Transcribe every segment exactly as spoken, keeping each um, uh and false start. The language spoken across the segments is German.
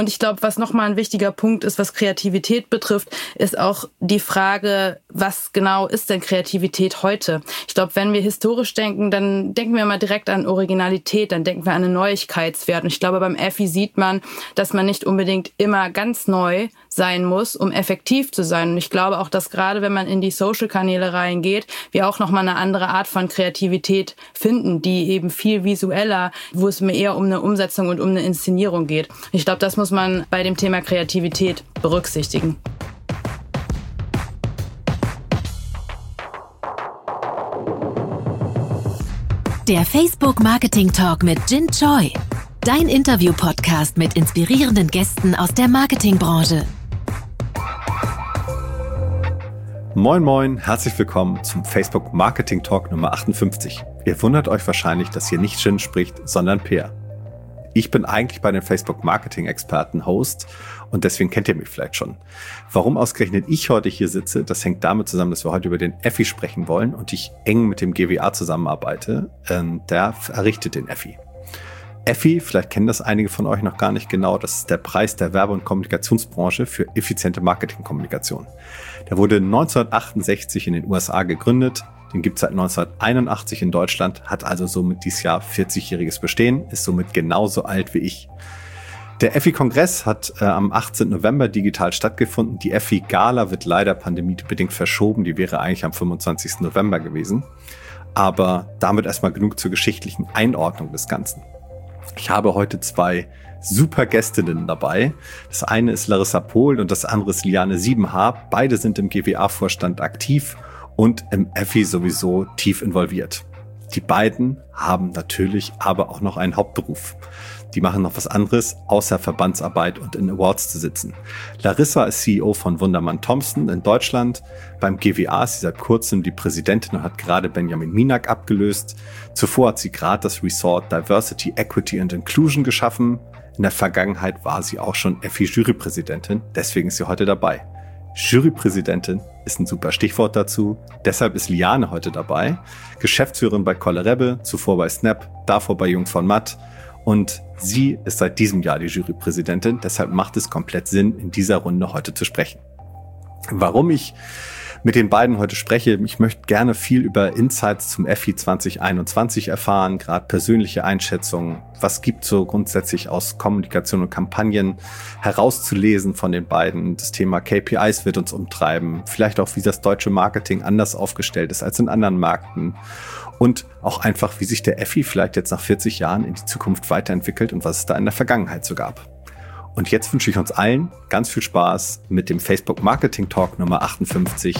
Und ich glaube, was nochmal ein wichtiger Punkt ist, was Kreativität betrifft, ist auch die Frage, was genau ist denn Kreativität heute? Ich glaube, wenn wir historisch denken, dann denken wir immer direkt an Originalität, dann denken wir an einen Neuigkeitswert. Und ich glaube, beim Effi sieht man, dass man nicht unbedingt immer ganz neu sein muss, um effektiv zu sein. Und ich glaube auch, dass gerade wenn man in die Social-Kanäle reingeht, wir auch nochmal eine andere Art von Kreativität finden, die eben viel visueller, wo es mir eher um eine Umsetzung und um eine Inszenierung geht. Ich glaube, das muss man bei dem Thema Kreativität berücksichtigen. Der Facebook Marketing Talk mit Jin Choi. Dein Interview-Podcast mit inspirierenden Gästen aus der Marketingbranche. Moin moin, herzlich willkommen zum Facebook Marketing Talk Nummer achtundfünfzig. Ihr wundert euch wahrscheinlich, dass hier nicht Jin spricht, sondern Peer. Ich bin eigentlich bei den Facebook Marketing Experten Host und deswegen kennt ihr mich vielleicht schon. Warum ausgerechnet ich heute hier sitze, das hängt damit zusammen, dass wir heute über den Effi sprechen wollen und ich eng mit dem G W A zusammenarbeite. Ähm, der errichtet den Effi. Effi, vielleicht kennen das einige von euch noch gar nicht genau, das ist der Preis der Werbe- und Kommunikationsbranche für effiziente Marketingkommunikation. Der wurde neunzehnhundertachtundsechzig in den U S A gegründet. Den gibt es seit neunzehnhunderteinundachtzig in Deutschland, hat also somit dieses Jahr vierzigjähriges Bestehen, ist somit genauso alt wie ich. Der Effi-Kongress hat äh, am achtzehnten November digital stattgefunden. Die Effi-Gala wird leider pandemiebedingt verschoben, die wäre eigentlich am fünfundzwanzigsten November gewesen. Aber damit erstmal genug zur geschichtlichen Einordnung des Ganzen. Ich habe heute zwei super Gästinnen dabei. Das eine ist Larissa Pohl und das andere ist Liane Siebenhaar. Beide sind im G W A-Vorstand aktiv und im Effi sowieso tief involviert. Die beiden haben natürlich aber auch noch einen Hauptberuf. Die machen noch was anderes, außer Verbandsarbeit und in Awards zu sitzen. Larissa ist C E O von Wundermann Thompson in Deutschland. Beim G W A ist sie seit kurzem die Präsidentin und hat gerade Benjamin Minak abgelöst. Zuvor hat sie gerade das Resort Diversity, Equity and Inclusion geschaffen. In der Vergangenheit war sie auch schon Effi-Jurypräsidentin, deswegen ist sie heute dabei. Jurypräsidentin ist ein super Stichwort dazu. Deshalb ist Liane heute dabei. Geschäftsführerin bei Kolle Rebbe, zuvor bei Snap, davor bei Jung von Matt. Und sie ist seit diesem Jahr die Jurypräsidentin. Deshalb macht es komplett Sinn, in dieser Runde heute zu sprechen. Warum ich mit den beiden heute spreche, ich möchte gerne viel über Insights zum Effi zwanzig einundzwanzig erfahren, gerade persönliche Einschätzungen. Was gibt so grundsätzlich aus Kommunikation und Kampagnen herauszulesen von den beiden? Das Thema K P Is wird uns umtreiben. Vielleicht auch, wie das deutsche Marketing anders aufgestellt ist als in anderen Märkten. Und auch einfach, wie sich der Effi vielleicht jetzt nach vierzig Jahren in die Zukunft weiterentwickelt und was es da in der Vergangenheit so gab. Und jetzt wünsche ich uns allen ganz viel Spaß mit dem Facebook Marketing Talk Nummer achtundfünfzig.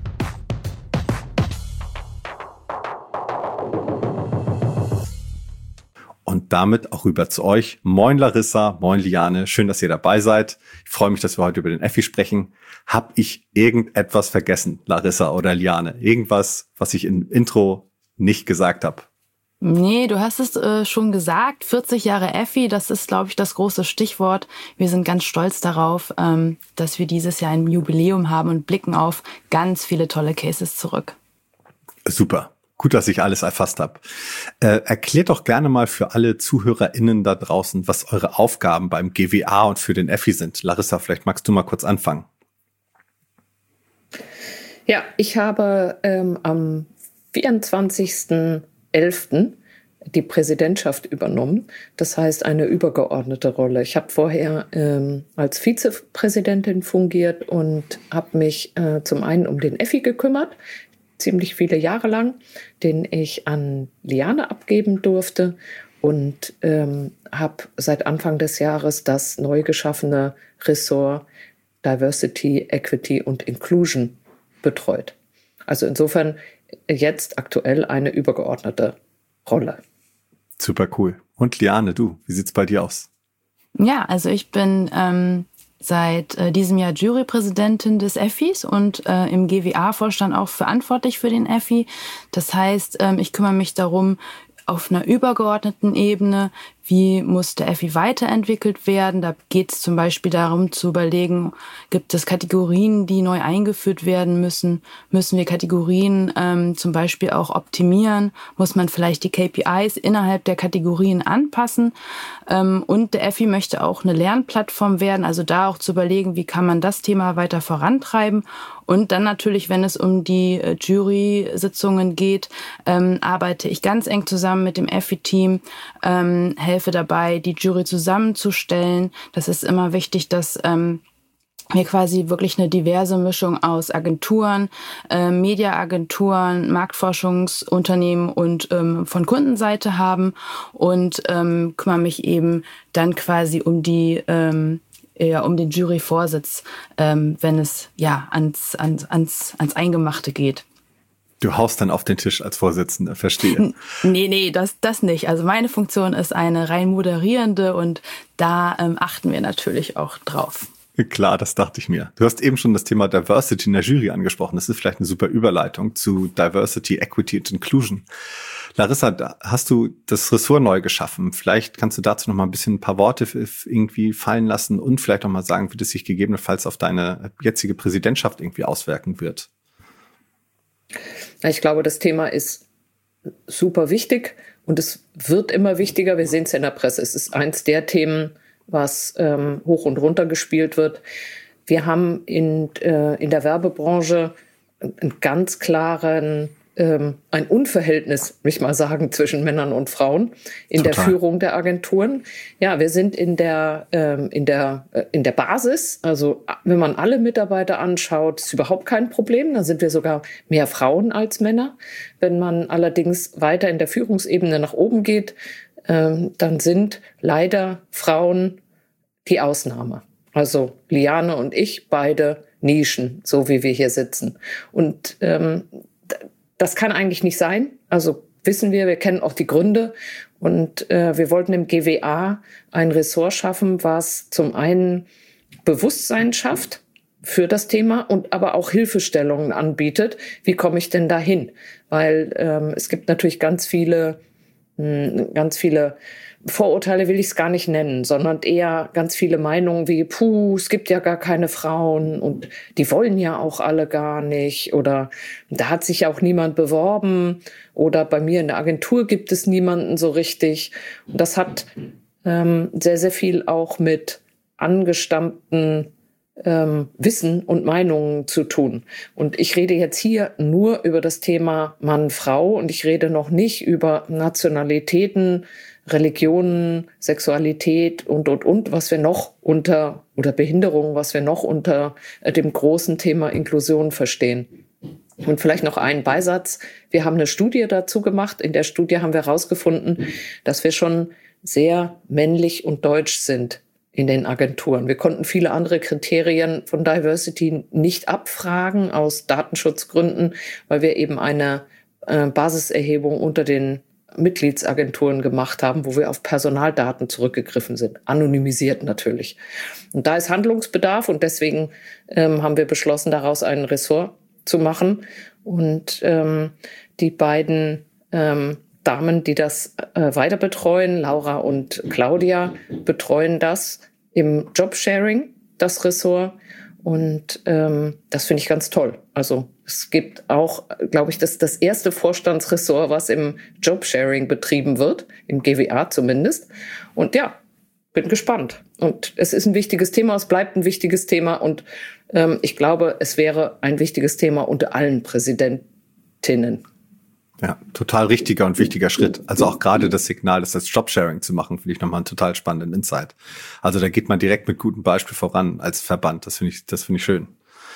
Und damit auch rüber zu euch. Moin Larissa, moin Liane, schön, dass ihr dabei seid. Ich freue mich, dass wir heute über den Effi sprechen. Hab ich irgendetwas vergessen, Larissa oder Liane? Irgendwas, was ich im Intro nicht gesagt habe? Nee, du hast es äh, schon gesagt, vierzig Jahre Effi, das ist, glaube ich, das große Stichwort. Wir sind ganz stolz darauf, ähm, dass wir dieses Jahr ein Jubiläum haben und blicken auf ganz viele tolle Cases zurück. Super, gut, dass ich alles erfasst habe. Äh, erklärt doch gerne mal für alle ZuhörerInnen da draußen, was eure Aufgaben beim G W A und für den Effi sind. Larissa, vielleicht magst du mal kurz anfangen. Ja, ich habe ähm, am vierundzwanzigsten elften die Präsidentschaft übernommen, das heißt eine übergeordnete Rolle. Ich habe vorher ähm, als Vizepräsidentin fungiert und habe mich äh, zum einen um den Effi gekümmert, ziemlich viele Jahre lang, den ich an Liane abgeben durfte und ähm, habe seit Anfang des Jahres das neu geschaffene Ressort Diversity, Equity und Inclusion betreut. Also insofern jetzt aktuell eine übergeordnete Rolle. Super cool. Und Liane, du, wie sieht's bei dir aus? Ja, also ich bin ähm, seit äh, diesem Jahr Jurypräsidentin des Effis und äh, im G W A-Vorstand auch verantwortlich für den Effi. Das heißt, ähm, ich kümmere mich darum, auf einer übergeordneten Ebene, wie muss der Effi weiterentwickelt werden. Da geht es zum Beispiel darum zu überlegen, gibt es Kategorien, die neu eingeführt werden müssen? Müssen wir Kategorien ähm, zum Beispiel auch optimieren? Muss man vielleicht die K P Is innerhalb der Kategorien anpassen? Ähm, und der Effi möchte auch eine Lernplattform werden, also da auch zu überlegen, wie kann man das Thema weiter vorantreiben. Und dann natürlich, wenn es um die äh, Jury-Sitzungen geht, ähm, arbeite ich ganz eng zusammen mit dem Effi-Team, ähm, helfe dabei, die Jury zusammenzustellen. Das ist immer wichtig, dass ähm, wir quasi wirklich eine diverse Mischung aus Agenturen, äh, Mediaagenturen, Marktforschungsunternehmen und ähm, von Kundenseite haben und ähm, kümmere mich eben dann quasi um die ähm, ja, um den Juryvorsitz, ähm, wenn es ja ans, ans, ans, ans Eingemachte geht. Du haust dann auf den Tisch als Vorsitzende, verstehe. Nee, nee, das, das nicht. Also meine Funktion ist eine rein moderierende und da ähm, achten wir natürlich auch drauf. Klar, das dachte ich mir. Du hast eben schon das Thema Diversity in der Jury angesprochen. Das ist vielleicht eine super Überleitung zu Diversity, Equity und Inclusion. Larissa, hast du das Ressort neu geschaffen? Vielleicht kannst du dazu noch mal ein bisschen ein paar Worte irgendwie fallen lassen und vielleicht noch mal sagen, wie das sich gegebenenfalls auf deine jetzige Präsidentschaft irgendwie auswirken wird. Ja, ich glaube, das Thema ist super wichtig und es wird immer wichtiger. Wir sehen es ja in der Presse. Es ist eins der Themen, was ähm, hoch und runter gespielt wird. Wir haben in, äh, in der Werbebranche einen ganz klaren ähm, ein Unverhältnis, will ich mal sagen, zwischen Männern und Frauen in Total. Der Führung der Agenturen. Ja, wir sind in der, ähm, in der, äh, in der Basis, also wenn man alle Mitarbeiter anschaut, ist überhaupt kein Problem. Da sind wir sogar mehr Frauen als Männer. Wenn man allerdings weiter in der Führungsebene nach oben geht, ähm, dann sind leider Frauen die Ausnahme. Also Liane und ich, beide Nischen, so wie wir hier sitzen. Und ähm, das kann eigentlich nicht sein. Also wissen wir, wir kennen auch die Gründe. Und äh, wir wollten im G W A ein Ressort schaffen, was zum einen Bewusstsein schafft für das Thema und aber auch Hilfestellungen anbietet. Wie komme ich denn dahin? Weil ähm, es gibt natürlich ganz viele, mh, ganz viele Vorurteile will ich es gar nicht nennen, sondern eher ganz viele Meinungen wie, puh, es gibt ja gar keine Frauen und die wollen ja auch alle gar nicht oder da hat sich ja auch niemand beworben oder bei mir in der Agentur gibt es niemanden so richtig. Und das hat ähm, sehr, sehr viel auch mit angestammten ähm, Wissen und Meinungen zu tun. Und ich rede jetzt hier nur über das Thema Mann-Frau und ich rede noch nicht über Nationalitäten, Religionen, Sexualität und, und, und, was wir noch unter, oder Behinderung, was wir noch unter dem großen Thema Inklusion verstehen. Und vielleicht noch einen Beisatz. Wir haben eine Studie dazu gemacht. In der Studie haben wir herausgefunden, dass wir schon sehr männlich und deutsch sind in den Agenturen. Wir konnten viele andere Kriterien von Diversity nicht abfragen aus Datenschutzgründen, weil wir eben eine äh, Basiserhebung unter den Mitgliedsagenturen gemacht haben, wo wir auf Personaldaten zurückgegriffen sind, anonymisiert natürlich. Und da ist Handlungsbedarf und deswegen ähm, haben wir beschlossen, daraus ein Ressort zu machen. Und ähm, die beiden ähm, Damen, die das äh, weiter betreuen, Laura und Claudia, betreuen das im Jobsharing, das Ressort. Und ähm, das finde ich ganz toll. Also es gibt auch, glaube ich, das das erste Vorstandsressort, was im Jobsharing betrieben wird, im G W A zumindest. Und ja, bin gespannt. Und es ist ein wichtiges Thema, es bleibt ein wichtiges Thema. Und ähm, ich glaube, es wäre ein wichtiges Thema unter allen Präsidentinnen. Ja, total richtiger und wichtiger Schritt. Also auch gerade das Signal, das als Jobsharing zu machen, finde ich nochmal einen total spannenden Insight. Also da geht man direkt mit gutem Beispiel voran als Verband. Das finde ich, das finde ich schön.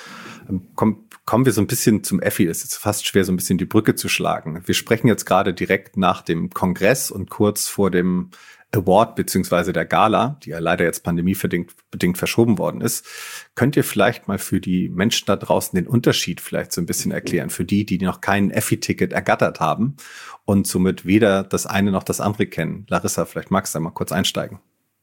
Komm, kommen wir so ein bisschen zum Effi. Es ist fast schwer, so ein bisschen die Brücke zu schlagen. Wir sprechen jetzt gerade direkt nach dem Kongress und kurz vor dem Award beziehungsweise der Gala, die ja leider jetzt pandemiebedingt bedingt verschoben worden ist. Könnt ihr vielleicht mal für die Menschen da draußen den Unterschied vielleicht so ein bisschen erklären, für die, die noch kein Effi-Ticket ergattert haben und somit weder das eine noch das andere kennen? Larissa, vielleicht magst du da mal kurz einsteigen.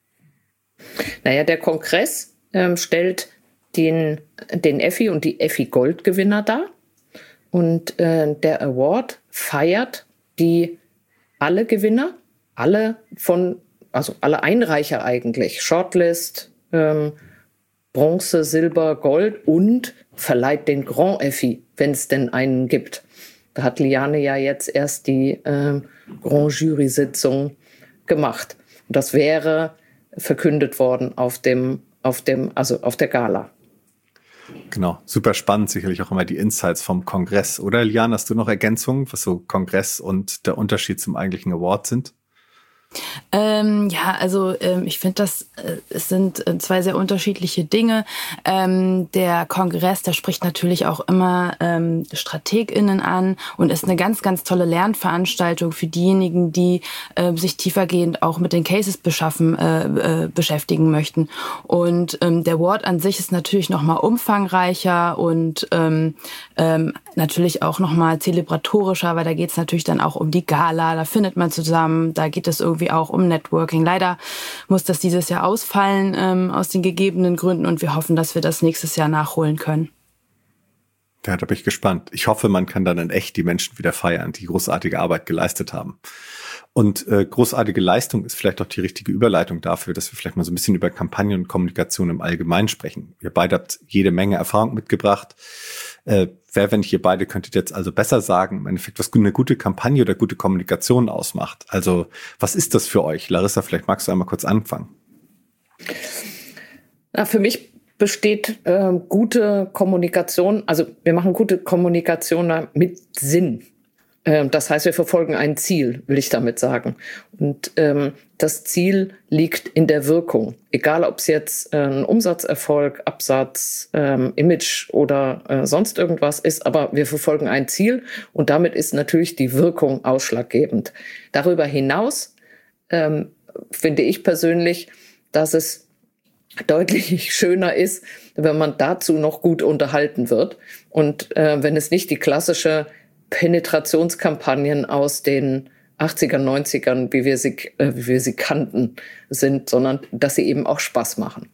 Naja, der Kongress ähm, stellt den, den Effi und die Effi-Gold-Gewinner dar und äh, der Award feiert die alle Gewinner, alle von also alle Einreicher eigentlich, Shortlist, ähm, Bronze, Silber, Gold und verleiht den Grand Effi, wenn es denn einen gibt. Da hat Liane ja jetzt erst die äh, Grand Jury-Sitzung gemacht. Und das wäre verkündet worden auf dem, auf dem, also auf der Gala. Genau, super spannend, sicherlich auch immer die Insights vom Kongress. Oder Liane, hast du noch Ergänzungen, was so Kongress und der Unterschied zum eigentlichen Award sind? Ähm, ja, also ähm, ich finde, das äh, es sind äh, zwei sehr unterschiedliche Dinge. Ähm, der Kongress, der spricht natürlich auch immer ähm, StrategInnen an und ist eine ganz, ganz tolle Lernveranstaltung für diejenigen, die äh, sich tiefergehend auch mit den Cases beschaffen, äh, äh, beschäftigen möchten. Und ähm, der Award an sich ist natürlich nochmal umfangreicher und ähm, ähm, natürlich auch nochmal zelebratorischer, weil da geht es natürlich dann auch um die Gala, da findet man zusammen, da geht es irgendwie auch um Networking. Leider muss das dieses Jahr ausfallen ähm, aus den gegebenen Gründen und wir hoffen, dass wir das nächstes Jahr nachholen können. Ja, da bin ich gespannt. Ich hoffe, man kann dann in echt die Menschen wieder feiern, die großartige Arbeit geleistet haben. Und äh, großartige Leistung ist vielleicht auch die richtige Überleitung dafür, dass wir vielleicht mal so ein bisschen über Kampagnen und Kommunikation im Allgemeinen sprechen. Ihr beide habt jede Menge Erfahrung mitgebracht. Äh, wer, wenn nicht ihr beide, könntet jetzt also besser sagen, im Endeffekt, was eine gute Kampagne oder gute Kommunikation ausmacht. Also was ist das für euch? Larissa, vielleicht magst du einmal kurz anfangen. Na, für mich besteht äh, gute Kommunikation, also wir machen gute Kommunikation mit Sinn. Äh, das heißt, wir verfolgen ein Ziel, will ich damit sagen. Und ähm, das Ziel liegt in der Wirkung. Egal, ob es jetzt äh, ein Umsatzerfolg, Absatz, ähm, Image oder äh, sonst irgendwas ist, aber wir verfolgen ein Ziel und damit ist natürlich die Wirkung ausschlaggebend. Darüber hinaus ähm, finde ich persönlich, dass es deutlich schöner ist, wenn man dazu noch gut unterhalten wird und äh, wenn es nicht die klassische Penetrationskampagnen aus den achtzigern, neunzigern, wie wir sie, äh, wie wir sie kannten, sind, sondern dass sie eben auch Spaß machen.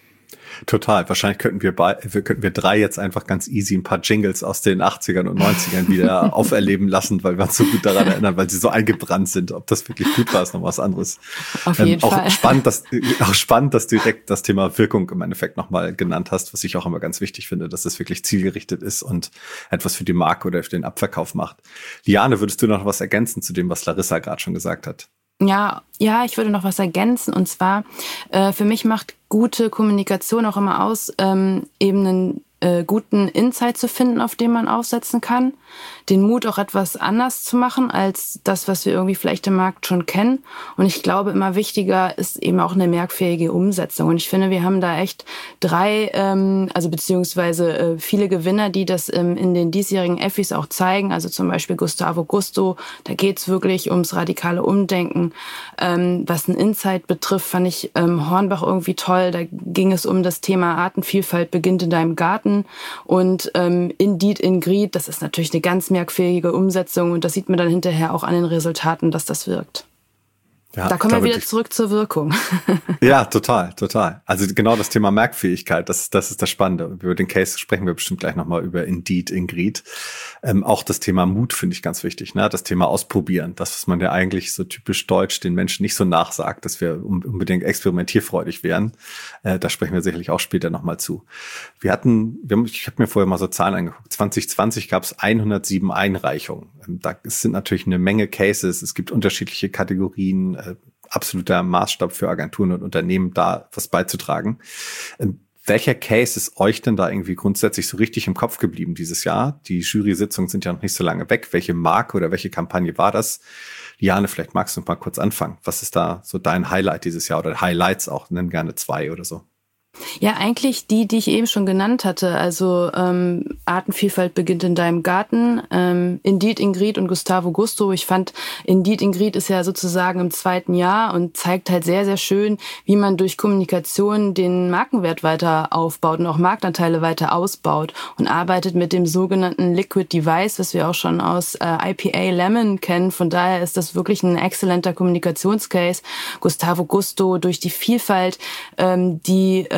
Total. Wahrscheinlich könnten wir, bei, könnten wir drei jetzt einfach ganz easy ein paar Jingles aus den achtzigern und neunzigern wieder auferleben lassen, weil wir uns so gut daran erinnern, weil sie so eingebrannt sind. Ob das wirklich gut war, ist noch was anderes. Auf jeden ähm, auch Fall. Spannend, dass, auch spannend, dass du direkt das Thema Wirkung im Endeffekt nochmal genannt hast, was ich auch immer ganz wichtig finde, dass es wirklich zielgerichtet ist und etwas für die Marke oder für den Abverkauf macht. Liane, würdest du noch was ergänzen zu dem, was Larissa gerade schon gesagt hat? Ja, ja, ich würde noch was ergänzen und zwar, äh, für mich macht gute Kommunikation auch immer aus, ähm, eben einen äh, guten Insight zu finden, auf den man aufsetzen kann, den Mut auch etwas anders zu machen als das, was wir irgendwie vielleicht im Markt schon kennen. Und ich glaube, immer wichtiger ist eben auch eine merkfähige Umsetzung. Und ich finde, wir haben da echt drei, ähm, also beziehungsweise äh, viele Gewinner, die das ähm, in den diesjährigen Effis auch zeigen. Also zum Beispiel Gustavo Gusto, da geht's wirklich ums radikale Umdenken. Ähm, was ein Insight betrifft, fand ich ähm, Hornbach irgendwie toll. Da ging es um das Thema Artenvielfalt beginnt in deinem Garten. Und ähm, Indeed, Ingrid, das ist natürlich eine ganz merkfähige Umsetzung und das sieht man dann hinterher auch an den Resultaten, dass das wirkt. Ja, da kommen wir wieder zurück zur Wirkung. Ja, total, total. Also genau das Thema Merkfähigkeit, das, das ist das Spannende. Über den Case sprechen wir bestimmt gleich nochmal über Indeed, Ingrid. Ähm, auch das Thema Mut finde ich ganz wichtig, ne? Das Thema Ausprobieren, das, was man ja eigentlich so typisch deutsch den Menschen nicht so nachsagt, dass wir unbedingt experimentierfreudig wären. Äh, da sprechen wir sicherlich auch später nochmal zu. Wir hatten, wir haben, ich habe mir vorher mal so Zahlen angeguckt. zwanzig zwanzig gab es hundertsieben Einreichungen. Da sind natürlich eine Menge Cases. Es gibt unterschiedliche Kategorien, äh, absoluter Maßstab für Agenturen und Unternehmen, da was beizutragen. Ähm, welcher Case ist euch denn da irgendwie grundsätzlich so richtig im Kopf geblieben dieses Jahr? Die Jury-Sitzungen sind ja noch nicht so lange weg. Welche Marke oder welche Kampagne war das? Liane, vielleicht magst du mal kurz anfangen. Was ist da so dein Highlight dieses Jahr oder Highlights auch? Nenn gerne zwei oder so. Ja, eigentlich die, die ich eben schon genannt hatte. Also ähm, Artenvielfalt beginnt in deinem Garten. Ähm, Indeed, Ingrid und Gustavo Gusto. Ich fand, Indeed, Ingrid ist ja sozusagen im zweiten Jahr und zeigt halt sehr, sehr schön, wie man durch Kommunikation den Markenwert weiter aufbaut und auch Marktanteile weiter ausbaut und arbeitet mit dem sogenannten Liquid Device, was wir auch schon aus äh, I P A Lemon kennen. Von daher ist das wirklich ein exzellenter Kommunikationscase. Gustavo Gusto durch die Vielfalt, ähm, die äh,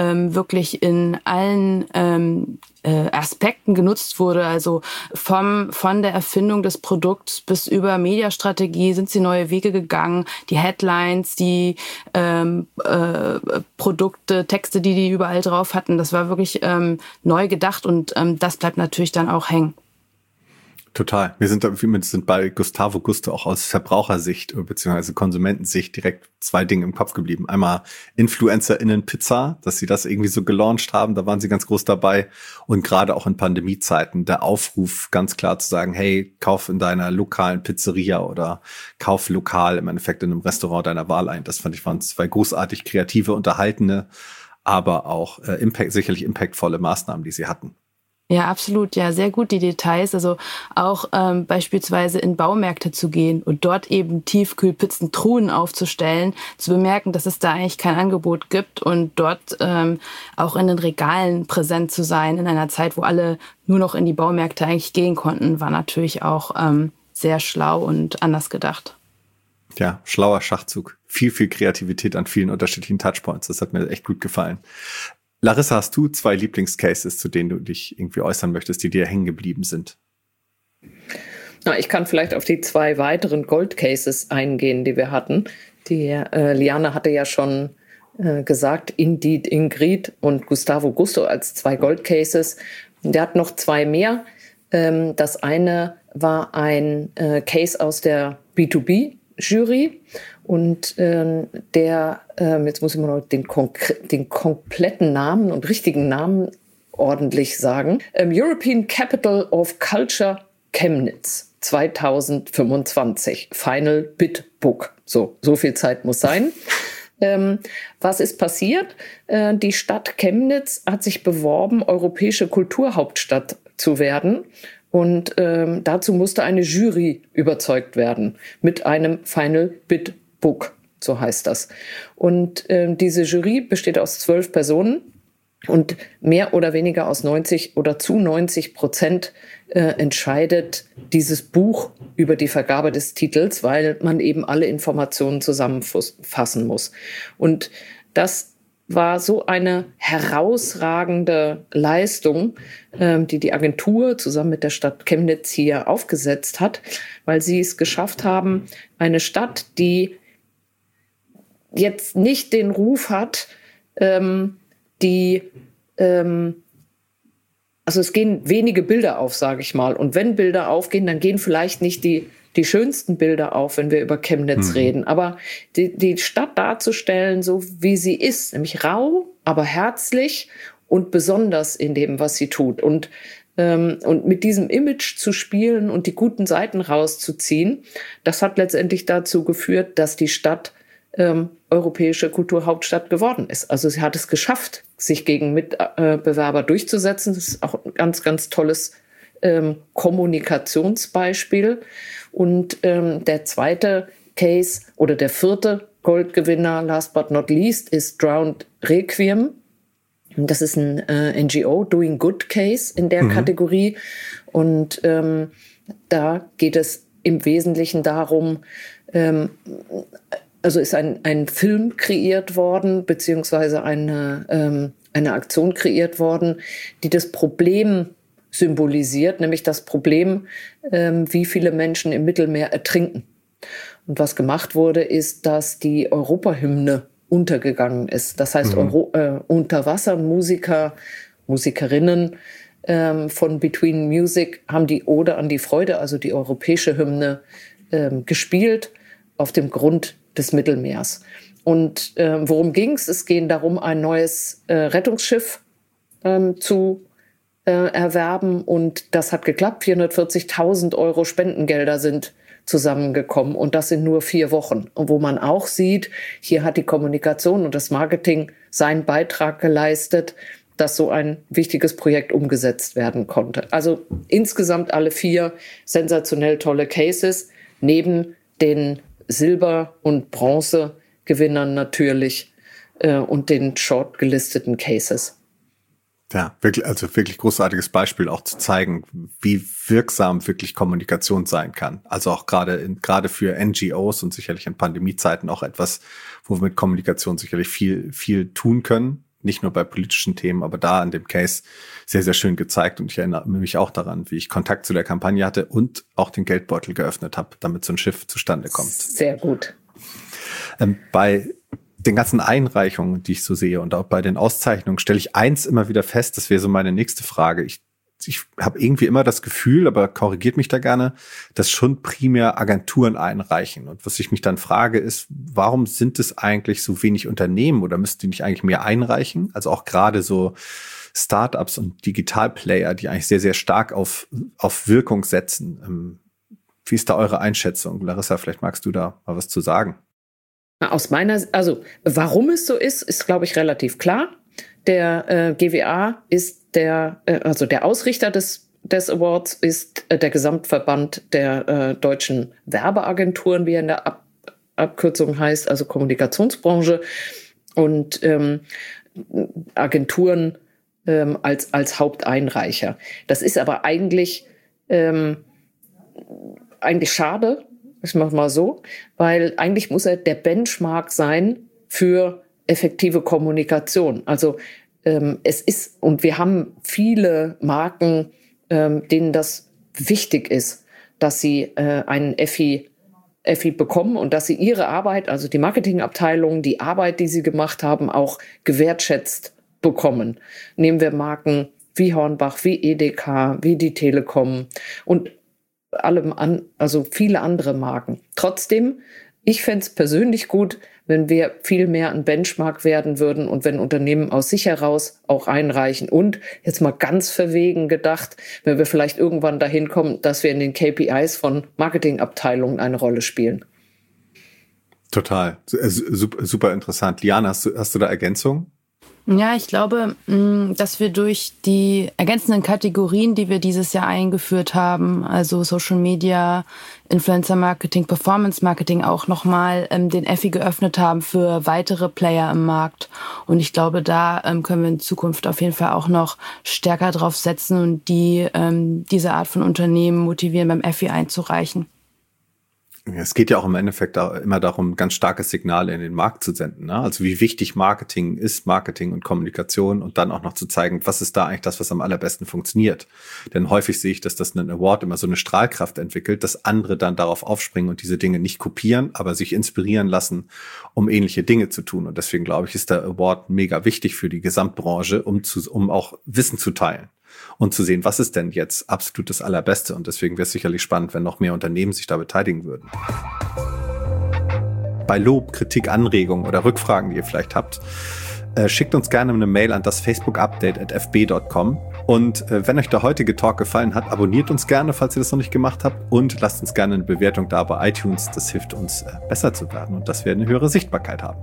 ähm, wirklich in allen ähm, äh, Aspekten genutzt wurde. Also vom von der Erfindung des Produkts bis über Mediastrategie sind sie neue Wege gegangen. Die Headlines, die ähm, äh, Produkte, Texte, die die überall drauf hatten, das war wirklich ähm, neu gedacht und ähm, das bleibt natürlich dann auch hängen. Total. Wir sind, wir sind bei Gustavo Gusto auch aus Verbrauchersicht bzw. Konsumentensicht direkt zwei Dinge im Kopf geblieben. Einmal InfluencerInnen-Pizza, dass sie das irgendwie so gelauncht haben, da waren sie ganz groß dabei. Und gerade auch in Pandemiezeiten der Aufruf, ganz klar zu sagen, hey, kauf in deiner lokalen Pizzeria oder kauf lokal im Endeffekt in einem Restaurant deiner Wahl ein. Das fand ich, waren zwei großartig kreative, unterhaltende, aber auch äh, impact, sicherlich impactvolle Maßnahmen, die sie hatten. Ja, absolut. Ja, sehr gut die Details. Also auch ähm, beispielsweise in Baumärkte zu gehen und dort eben Tiefkühlpizzentruhen aufzustellen, zu bemerken, dass es da eigentlich kein Angebot gibt und dort ähm, auch in den Regalen präsent zu sein in einer Zeit, wo alle nur noch in die Baumärkte eigentlich gehen konnten, war natürlich auch ähm, sehr schlau und anders gedacht. Ja, schlauer Schachzug. Viel, viel Kreativität an vielen unterschiedlichen Touchpoints. Das hat mir echt gut gefallen. Larissa, hast du zwei Lieblingscases, zu denen du dich irgendwie äußern möchtest, die dir hängen geblieben sind? Na, ich kann vielleicht auf die zwei weiteren Gold-Cases eingehen, die wir hatten. Die äh, Liane hatte ja schon äh, gesagt, Indeed Ingrid und Gustavo Gusto als zwei Gold-Cases. Der hat noch zwei mehr. Ähm, das eine war ein äh, Case aus der B zwei B-Jury. Und äh, der, äh, jetzt muss ich mal noch den, konkre- den kompletten Namen und richtigen Namen ordentlich sagen. Ähm, European Capital of Culture Chemnitz zwanzig fünfundzwanzig. Final Bid Book. So, so viel Zeit muss sein. Ähm, was ist passiert? Äh, die Stadt Chemnitz hat sich beworben, europäische Kulturhauptstadt zu werden. Und ähm, dazu musste eine Jury überzeugt werden mit einem Final Bid Book, so heißt das. Und ähm, diese Jury besteht aus zwölf Personen und mehr oder weniger aus neunzig oder zu neunzig Prozent äh, entscheidet dieses Buch über die Vergabe des Titels, weil man eben alle Informationen zusammenfassen muss. Und das war so eine herausragende Leistung, ähm, die die Agentur zusammen mit der Stadt Chemnitz hier aufgesetzt hat, weil sie es geschafft haben, eine Stadt, die jetzt nicht den Ruf hat, ähm, die, ähm, also es gehen wenige Bilder auf, sage ich mal. Und wenn Bilder aufgehen, dann gehen vielleicht nicht die, die schönsten Bilder auf, wenn wir über Chemnitz mhm. reden. Aber die, die Stadt darzustellen, so wie sie ist, nämlich rau, aber herzlich und besonders in dem, was sie tut. Und ähm, und mit diesem Image zu spielen und die guten Seiten rauszuziehen, das hat letztendlich dazu geführt, dass die Stadt Ähm, europäische Kulturhauptstadt geworden ist. Also sie hat es geschafft, sich gegen Mitbewerber durchzusetzen. Das ist auch ein ganz, ganz tolles ähm, Kommunikationsbeispiel. Und ähm, der zweite Case oder der vierte Goldgewinner, last but not least, ist Drowned Requiem. Das ist ein äh, N G O, Doing Good Case in der mhm. Kategorie. Und ähm, da geht es im Wesentlichen darum, ähm, also ist ein, ein Film kreiert worden, beziehungsweise eine, ähm, eine Aktion kreiert worden, die das Problem symbolisiert, nämlich das Problem, ähm, wie viele Menschen im Mittelmeer ertrinken. Und was gemacht wurde, ist, dass die Europahymne untergegangen ist. Das heißt, mhm. Euro, äh, Unterwassermusiker, Musikerinnen ähm, von Between Music haben die Ode an die Freude, also die europäische Hymne, ähm, gespielt auf dem Grund des Mittelmeers. Und äh, worum ging es? Es ging darum, ein neues äh, Rettungsschiff ähm, zu äh, erwerben. Und das hat geklappt. vierhundertvierzigtausend Euro Spendengelder sind zusammengekommen. Und das in nur vier Wochen. Und wo man auch sieht, hier hat die Kommunikation und das Marketing seinen Beitrag geleistet, dass so ein wichtiges Projekt umgesetzt werden konnte. Also insgesamt alle vier sensationell tolle Cases, neben den Silber- und Bronzegewinnern natürlich äh, und den short gelisteten Cases. Ja, wirklich, also wirklich großartiges Beispiel, auch zu zeigen, wie wirksam wirklich Kommunikation sein kann. Also auch gerade in, gerade für N G Os und sicherlich in Pandemiezeiten auch etwas, wo wir mit Kommunikation sicherlich viel, viel tun können. nicht nur bei politischen Themen, aber da an dem Case sehr, sehr schön gezeigt. Und ich erinnere mich auch daran, wie ich Kontakt zu der Kampagne hatte und auch den Geldbeutel geöffnet habe, damit so ein Schiff zustande kommt. Sehr gut. Ähm, bei den ganzen Einreichungen, die ich so sehe und auch bei den Auszeichnungen, stelle ich eins immer wieder fest, das wäre so meine nächste Frage. Ich Ich habe irgendwie immer das Gefühl, aber korrigiert mich da gerne, dass schon primär Agenturen einreichen. Und was ich mich dann frage, ist, warum sind es eigentlich so wenig Unternehmen oder müssten die nicht eigentlich mehr einreichen? Also auch gerade so Startups und Digitalplayer, die eigentlich sehr, sehr stark auf, auf Wirkung setzen. Wie ist da eure Einschätzung? Larissa, vielleicht magst du da mal was zu sagen. Aus meiner, also warum es so ist, ist, glaube ich, relativ klar. Der äh, G W A ist der, äh, also der Ausrichter des, des Awards ist äh, der Gesamtverband der äh, deutschen Werbeagenturen, wie er in der Ab- Abkürzung heißt, also Kommunikationsbranche. Und ähm, Agenturen ähm, als, als Haupteinreicher. Das ist aber eigentlich, ähm, eigentlich schade, ich mache mal so, weil eigentlich muss er der Benchmark sein für effektive Kommunikation. Also ähm, es ist, und wir haben viele Marken, ähm, denen das wichtig ist, dass sie äh, einen Effi, Effi bekommen und dass sie ihre Arbeit, also die Marketingabteilung, die Arbeit, die sie gemacht haben, auch gewertschätzt bekommen. Nehmen wir Marken wie Hornbach, wie Edeka, wie die Telekom und allem an, also viele andere Marken. Trotzdem, ich fände es persönlich gut, wenn wir viel mehr ein Benchmark werden würden und wenn Unternehmen aus sich heraus auch einreichen. Und jetzt mal ganz verwegen gedacht, wenn wir vielleicht irgendwann dahin kommen, dass wir in den K P Is von Marketingabteilungen eine Rolle spielen. Total. Super, super interessant. Liane, hast du, hast du da Ergänzungen? Ja, ich glaube, dass wir durch die ergänzenden Kategorien, die wir dieses Jahr eingeführt haben, also Social Media, Influencer Marketing, Performance Marketing, auch nochmal ähm, den Effi geöffnet haben für weitere Player im Markt. Und ich glaube, da ähm, können wir in Zukunft auf jeden Fall auch noch stärker drauf setzen und die ähm, diese Art von Unternehmen motivieren, beim Effi einzureichen. Es geht ja auch im Endeffekt immer darum, ganz starke Signale in den Markt zu senden, ne? Also wie wichtig Marketing ist, Marketing und Kommunikation und dann auch noch zu zeigen, was ist da eigentlich das, was am allerbesten funktioniert. Denn häufig sehe ich, dass das ein Award immer so eine Strahlkraft entwickelt, dass andere dann darauf aufspringen und diese Dinge nicht kopieren, aber sich inspirieren lassen, um ähnliche Dinge zu tun. Und deswegen glaube ich, ist der Award mega wichtig für die Gesamtbranche, um zu, um auch Wissen zu teilen. Und zu sehen, was ist denn jetzt absolut das Allerbeste. Und deswegen wäre es sicherlich spannend, wenn noch mehr Unternehmen sich da beteiligen würden. Bei Lob, Kritik, Anregungen oder Rückfragen, die ihr vielleicht habt, äh, schickt uns gerne eine Mail an das Facebook Update at f b dot com. Und äh, wenn euch der heutige Talk gefallen hat, abonniert uns gerne, falls ihr das noch nicht gemacht habt. Und lasst uns gerne eine Bewertung da bei iTunes. Das hilft uns, äh, besser zu werden und dass wir eine höhere Sichtbarkeit haben.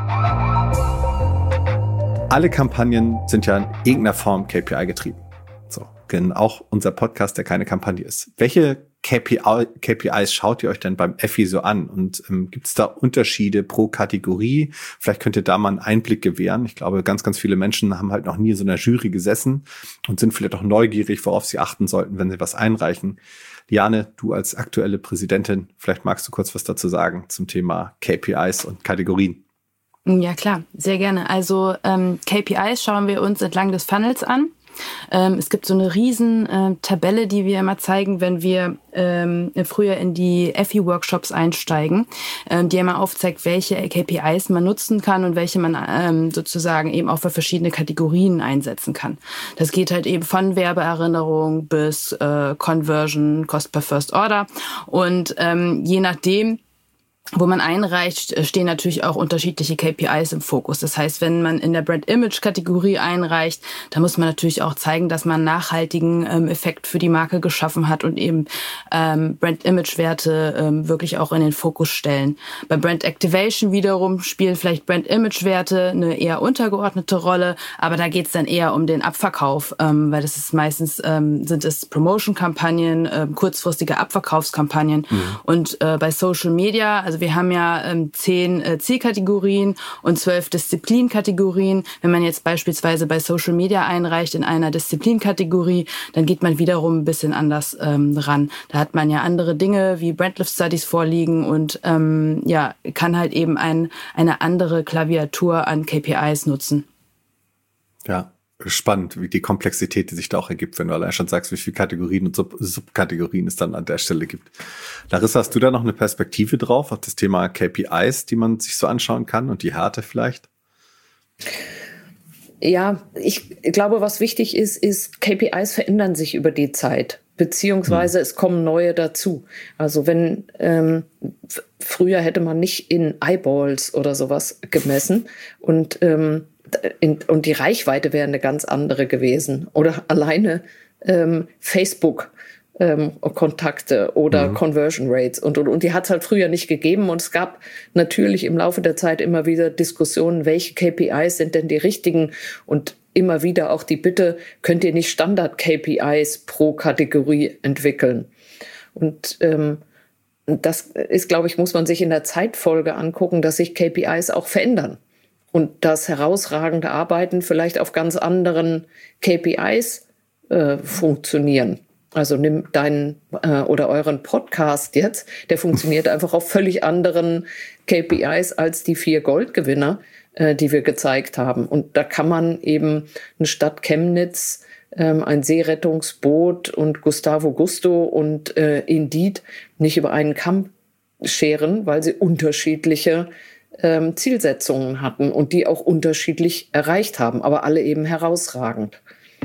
Alle Kampagnen sind ja in irgendeiner Form K P I getrieben. So, auch unser Podcast, der keine Kampagne ist. Welche K P I, K P Is schaut ihr euch denn beim Effi so an? Und ähm, gibt es da Unterschiede pro Kategorie? Vielleicht könnt ihr da mal einen Einblick gewähren. Ich glaube, ganz, ganz viele Menschen haben halt noch nie in so einer Jury gesessen und sind vielleicht auch neugierig, worauf sie achten sollten, wenn sie was einreichen. Liane, du als aktuelle Präsidentin, vielleicht magst du kurz was dazu sagen zum Thema K P Is und Kategorien. Ja, klar, sehr gerne. Also ähm, K P Is schauen wir uns entlang des Funnels an. Ähm, es gibt so eine riesen äh, Tabelle, die wir immer zeigen, wenn wir ähm, früher in die Effi-Workshops einsteigen, ähm, die immer aufzeigt, welche K P Is man nutzen kann und welche man ähm, sozusagen eben auch für verschiedene Kategorien einsetzen kann. Das geht halt eben von Werbeerinnerung bis äh, Conversion, Cost per First Order und ähm, je nachdem, wo man einreicht, stehen natürlich auch unterschiedliche K P Is im Fokus. Das heißt, wenn man in der Brand-Image-Kategorie einreicht, dann muss man natürlich auch zeigen, dass man einen nachhaltigen ähm, Effekt für die Marke geschaffen hat und eben ähm, Brand-Image-Werte ähm, wirklich auch in den Fokus stellen. Bei Brand-Activation wiederum spielen vielleicht Brand-Image-Werte eine eher untergeordnete Rolle, aber da geht es dann eher um den Abverkauf, ähm, weil das ist meistens, ähm, sind es Promotion-Kampagnen, äh, kurzfristige Abverkaufskampagnen mhm. und äh, bei Social Media, also wir haben ja ähm, zehn äh, Zielkategorien und zwölf Disziplinkategorien. Wenn man jetzt beispielsweise bei Social Media einreicht in einer Disziplinkategorie, dann geht man wiederum ein bisschen anders ähm, ran. Da hat man ja andere Dinge wie Brand-Lift Studies vorliegen und ähm, ja kann halt eben ein, eine andere Klaviatur an K P Is nutzen. Ja, spannend, wie die Komplexität, die sich da auch ergibt, wenn du allein schon sagst, wie viele Kategorien und Sub- Subkategorien es dann an der Stelle gibt. Larissa, hast du da noch eine Perspektive drauf auf das Thema K P Is, die man sich so anschauen kann und die Härte vielleicht? Ja, ich glaube, was wichtig ist, ist, K P Is verändern sich über die Zeit, beziehungsweise hm. es kommen neue dazu. Also wenn ähm, f- früher hätte man nicht in Eyeballs oder sowas gemessen und ähm, in, und die Reichweite wäre eine ganz andere gewesen. Oder alleine ähm, Facebook ähm, Kontakte oder mhm. Conversion Rates und, und, und die hat es halt früher nicht gegeben. Und es gab natürlich im Laufe der Zeit immer wieder Diskussionen, welche K P Is sind denn die richtigen, und immer wieder auch die Bitte, könnt ihr nicht Standard-K P Is pro Kategorie entwickeln? Und ähm, das ist, glaube ich, muss man sich in der Zeitfolge angucken, dass sich K P Is auch verändern. Und dass herausragende Arbeiten vielleicht auf ganz anderen K P Is äh, funktionieren. Also nimm deinen äh, oder euren Podcast jetzt, der funktioniert einfach auf völlig anderen K P Is als die vier Goldgewinner, äh, die wir gezeigt haben. Und da kann man eben eine Stadt Chemnitz, ähm, ein Seerettungsboot und Gustavo Gusto und äh, Indeed nicht über einen Kamm scheren, weil sie unterschiedliche ähm, Zielsetzungen hatten und die auch unterschiedlich erreicht haben, aber alle eben herausragend.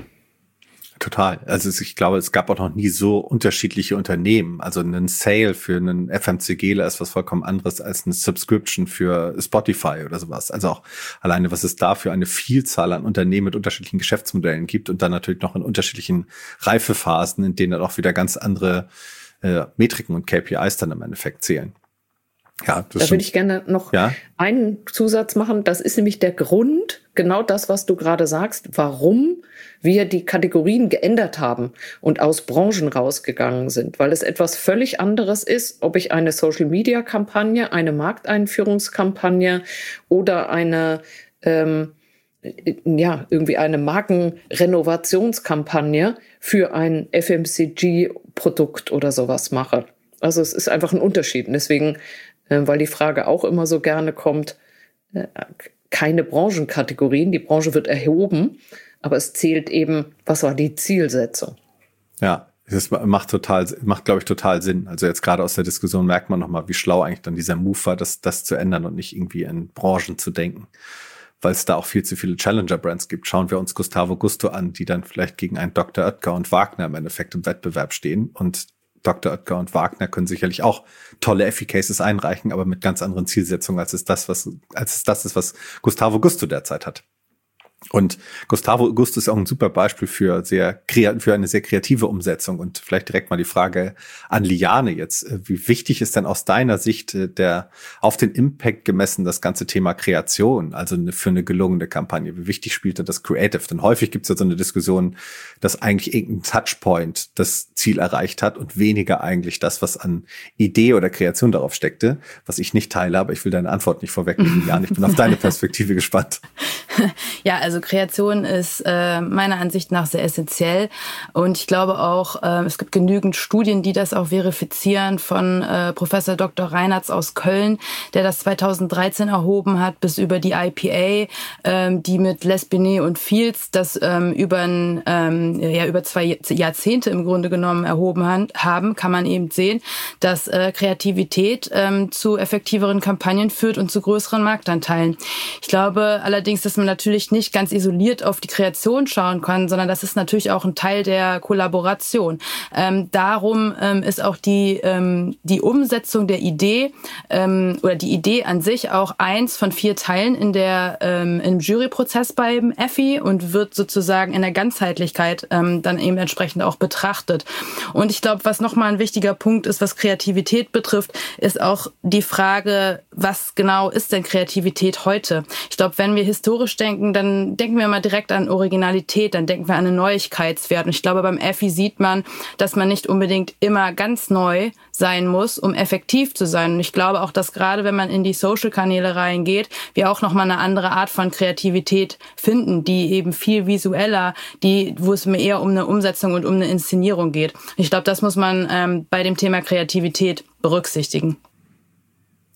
Total. Also ich glaube, es gab auch noch nie so unterschiedliche Unternehmen. Also ein Sale für einen FMCGler ist was vollkommen anderes als eine Subscription für Spotify oder sowas. Also auch alleine, was es da für eine Vielzahl an Unternehmen mit unterschiedlichen Geschäftsmodellen gibt und dann natürlich noch in unterschiedlichen Reifephasen, in denen dann auch wieder ganz andere äh, Metriken und K P Is dann im Endeffekt zählen. Ja, das da würde ich gerne noch ja? einen Zusatz machen. Das ist nämlich der Grund, genau das, was du gerade sagst, warum wir die Kategorien geändert haben und aus Branchen rausgegangen sind. Weil es etwas völlig anderes ist, ob ich eine Social-Media-Kampagne, eine Markteinführungskampagne oder eine, ähm, ja, irgendwie eine Markenrenovationskampagne für ein F M C G-Produkt oder sowas mache. Also es ist einfach ein Unterschied. Und deswegen, weil die Frage auch immer so gerne kommt, keine Branchenkategorien, die Branche wird erhoben, aber es zählt eben, was war die Zielsetzung. Ja, das macht total, macht, glaube ich, total Sinn. Also jetzt gerade aus der Diskussion merkt man nochmal, wie schlau eigentlich dann dieser Move war, das, das zu ändern und nicht irgendwie in Branchen zu denken, weil es da auch viel zu viele Challenger-Brands gibt. Schauen wir uns Gustavo Gusto an, die dann vielleicht gegen einen Doktor Oetker und Wagner im Endeffekt im Wettbewerb stehen, und Doktor Oetker und Wagner können sicherlich auch tolle Effi-Cases einreichen, aber mit ganz anderen Zielsetzungen, als es das, was, als es das ist, was Gustavo Gusto derzeit hat. Und Gustavo Gusto ist auch ein super Beispiel für sehr für eine sehr kreative Umsetzung. Und vielleicht direkt mal die Frage an Liane jetzt: Wie wichtig ist denn aus deiner Sicht der auf den Impact gemessen das ganze Thema Kreation, also für eine gelungene Kampagne? Wie wichtig spielt da das Creative? Denn häufig gibt es ja so eine Diskussion, dass eigentlich irgendein Touchpoint das Ziel erreicht hat und weniger eigentlich das, was an Idee oder Kreation darauf steckte, was ich nicht teile, aber ich will deine Antwort nicht vorwegnehmen, Liane. Ich bin auf deine Perspektive gespannt. Ja, also Kreation ist äh, meiner Ansicht nach sehr essentiell, und ich glaube auch, äh, es gibt genügend Studien, die das auch verifizieren, von äh, Professor Doktor Reinertz aus Köln, der das zweitausenddreizehn erhoben hat, bis über die I P A, ähm, die mit Les Binet und Fields das ähm, über, ein, ähm, ja, über zwei Jahrzehnte im Grunde genommen erhoben han- haben, kann man eben sehen, dass äh, Kreativität ähm, zu effektiveren Kampagnen führt und zu größeren Marktanteilen. Ich glaube allerdings, dass man natürlich nicht ganz isoliert auf die Kreation schauen kann, sondern das ist natürlich auch ein Teil der Kollaboration. Ähm, darum ähm, ist auch die ähm, die Umsetzung der Idee ähm, oder die Idee an sich auch eins von vier Teilen in der ähm, im Juryprozess beim Effi und wird sozusagen in der Ganzheitlichkeit ähm, dann eben entsprechend auch betrachtet. Und ich glaube, was nochmal ein wichtiger Punkt ist, was Kreativität betrifft, ist auch die Frage, was genau ist denn Kreativität heute? Ich glaube, wenn wir historisch denken, dann denken wir mal direkt an Originalität, dann denken wir an einen Neuigkeitswert. Und ich glaube, beim Effi sieht man, dass man nicht unbedingt immer ganz neu sein muss, um effektiv zu sein. Und ich glaube auch, dass gerade wenn man in die Social-Kanäle reingeht, wir auch nochmal eine andere Art von Kreativität finden, die eben viel visueller, die, wo es mir eher um eine Umsetzung und um eine Inszenierung geht. Ich glaube, das muss man ähm, bei dem Thema Kreativität berücksichtigen.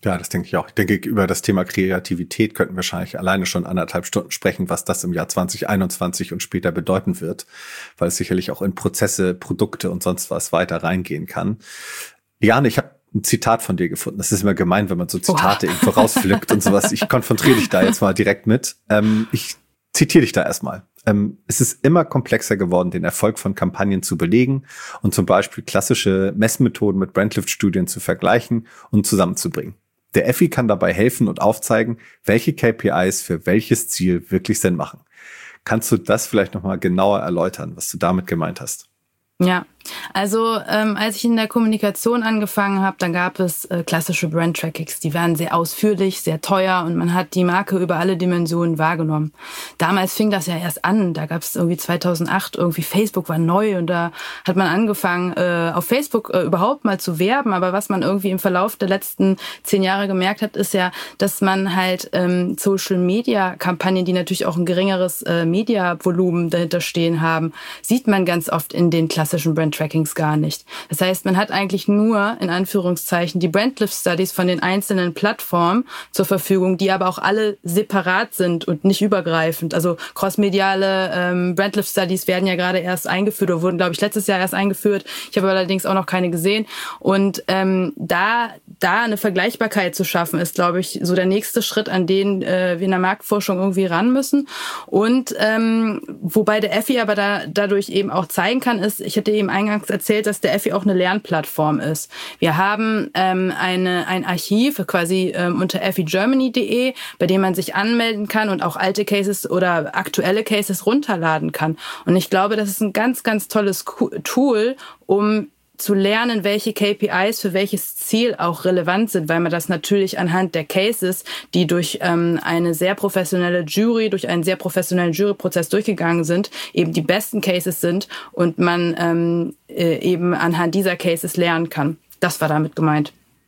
Ja, das denke ich auch. Ich denke, über das Thema Kreativität könnten wir wahrscheinlich alleine schon anderthalb Stunden sprechen, was das im Jahr zwanzig einundzwanzig und später bedeuten wird, weil es sicherlich auch in Prozesse, Produkte und sonst was weiter reingehen kann. Liane, ich habe ein Zitat von dir gefunden. Das ist immer gemein, wenn man so Zitate irgendwo rauspflückt und sowas. Ich konfrontiere dich da jetzt mal direkt mit. Ähm, ich zitiere dich da erstmal. Ähm, es ist immer komplexer geworden, den Erfolg von Kampagnen zu belegen und zum Beispiel klassische Messmethoden mit Brandlift-Studien zu vergleichen und zusammenzubringen. Der Effi kann dabei helfen und aufzeigen, welche K P Is für welches Ziel wirklich Sinn machen. Kannst du das vielleicht nochmal genauer erläutern, was du damit gemeint hast? Ja, also ähm, als ich in der Kommunikation angefangen habe, dann gab es äh, klassische Brand-Trackings, die waren sehr ausführlich, sehr teuer und man hat die Marke über alle Dimensionen wahrgenommen. Damals fing das ja erst an, da gab es irgendwie zweitausendacht, irgendwie Facebook war neu und da hat man angefangen, äh, auf Facebook äh, überhaupt mal zu werben, aber was man irgendwie im Verlauf der letzten zehn Jahre gemerkt hat, ist ja, dass man halt ähm, Social-Media-Kampagnen, die natürlich auch ein geringeres äh, Media-Volumen dahinter stehen haben, sieht man ganz oft in den klassischen Brand-Trackings gar nicht. Das heißt, man hat eigentlich nur, in Anführungszeichen, die Brandlift-Studies von den einzelnen Plattformen zur Verfügung, die aber auch alle separat sind und nicht übergreifend. Also crossmediale ähm, Brandlift-Studies werden ja gerade erst eingeführt oder wurden, glaube ich, letztes Jahr erst eingeführt. Ich habe allerdings auch noch keine gesehen. Und ähm, da, da eine Vergleichbarkeit zu schaffen, ist, glaube ich, so der nächste Schritt, an den äh, wir in der Marktforschung irgendwie ran müssen. Und ähm, wobei der Effi aber da dadurch eben auch zeigen kann, ist, ich hatte eben eingangs erzählt, dass der Effi auch eine Lernplattform ist. Wir haben ähm, eine, ein Archiv quasi ähm, unter effi germany punkt de, bei dem man sich anmelden kann und auch alte Cases oder aktuelle Cases runterladen kann. Und ich glaube, das ist ein ganz, ganz tolles Tool, um zu lernen, welche K P Is für welches Ziel auch relevant sind, weil man das natürlich anhand der Cases, die durch ähm, eine sehr professionelle Jury, durch einen sehr professionellen Juryprozess durchgegangen sind, eben die besten Cases sind und man ähm, äh, eben anhand dieser Cases lernen kann. Das war damit gemeint.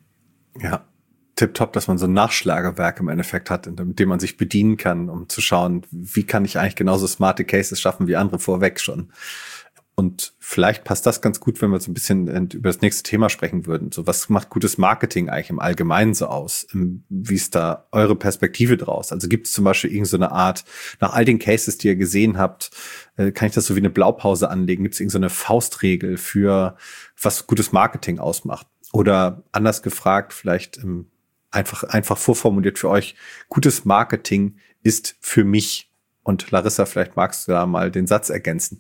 Ja, tipptopp, dass man so ein Nachschlagewerk im Endeffekt hat, in dem man sich bedienen kann, um zu schauen, wie kann ich eigentlich genauso smarte Cases schaffen wie andere vorweg schon. Und vielleicht passt das ganz gut, wenn wir so ein bisschen über das nächste Thema sprechen würden. So, was macht gutes Marketing eigentlich im Allgemeinen so aus? Wie ist da eure Perspektive draus? Also gibt es zum Beispiel irgendeine Art, nach all den Cases, die ihr gesehen habt, kann ich das so wie eine Blaupause anlegen? Gibt es irgendeine Faustregel für, was gutes Marketing ausmacht? Oder anders gefragt, vielleicht einfach, einfach vorformuliert für euch, gutes Marketing ist für mich. Und Larissa, vielleicht magst du da mal den Satz ergänzen.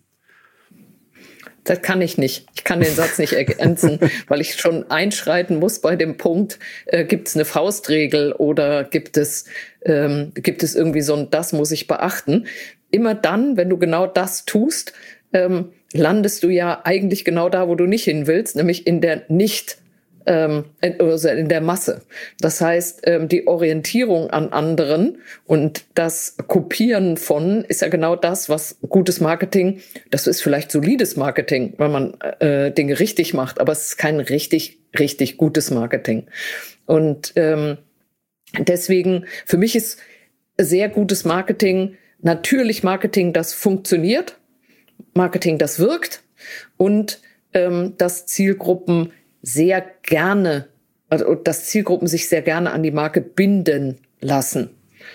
Das kann ich nicht. Ich kann den Satz nicht ergänzen, weil ich schon einschreiten muss bei dem Punkt, äh, gibt es eine Faustregel oder gibt es, ähm, gibt es irgendwie so ein, das muss ich beachten. Immer dann, wenn du genau das tust, ähm, landest du ja eigentlich genau da, wo du nicht hin willst, nämlich in der nicht Ähm, also in der Masse. Das heißt, ähm, die Orientierung an anderen und das Kopieren von ist ja genau das, was gutes Marketing, das ist vielleicht solides Marketing, weil man äh, Dinge richtig macht, aber es ist kein richtig, richtig gutes Marketing. Und ähm, deswegen, für mich ist sehr gutes Marketing natürlich Marketing, das funktioniert, Marketing, das wirkt und ähm, das Zielgruppen sehr gerne, also dass Zielgruppen sich sehr gerne an die Marke binden lassen.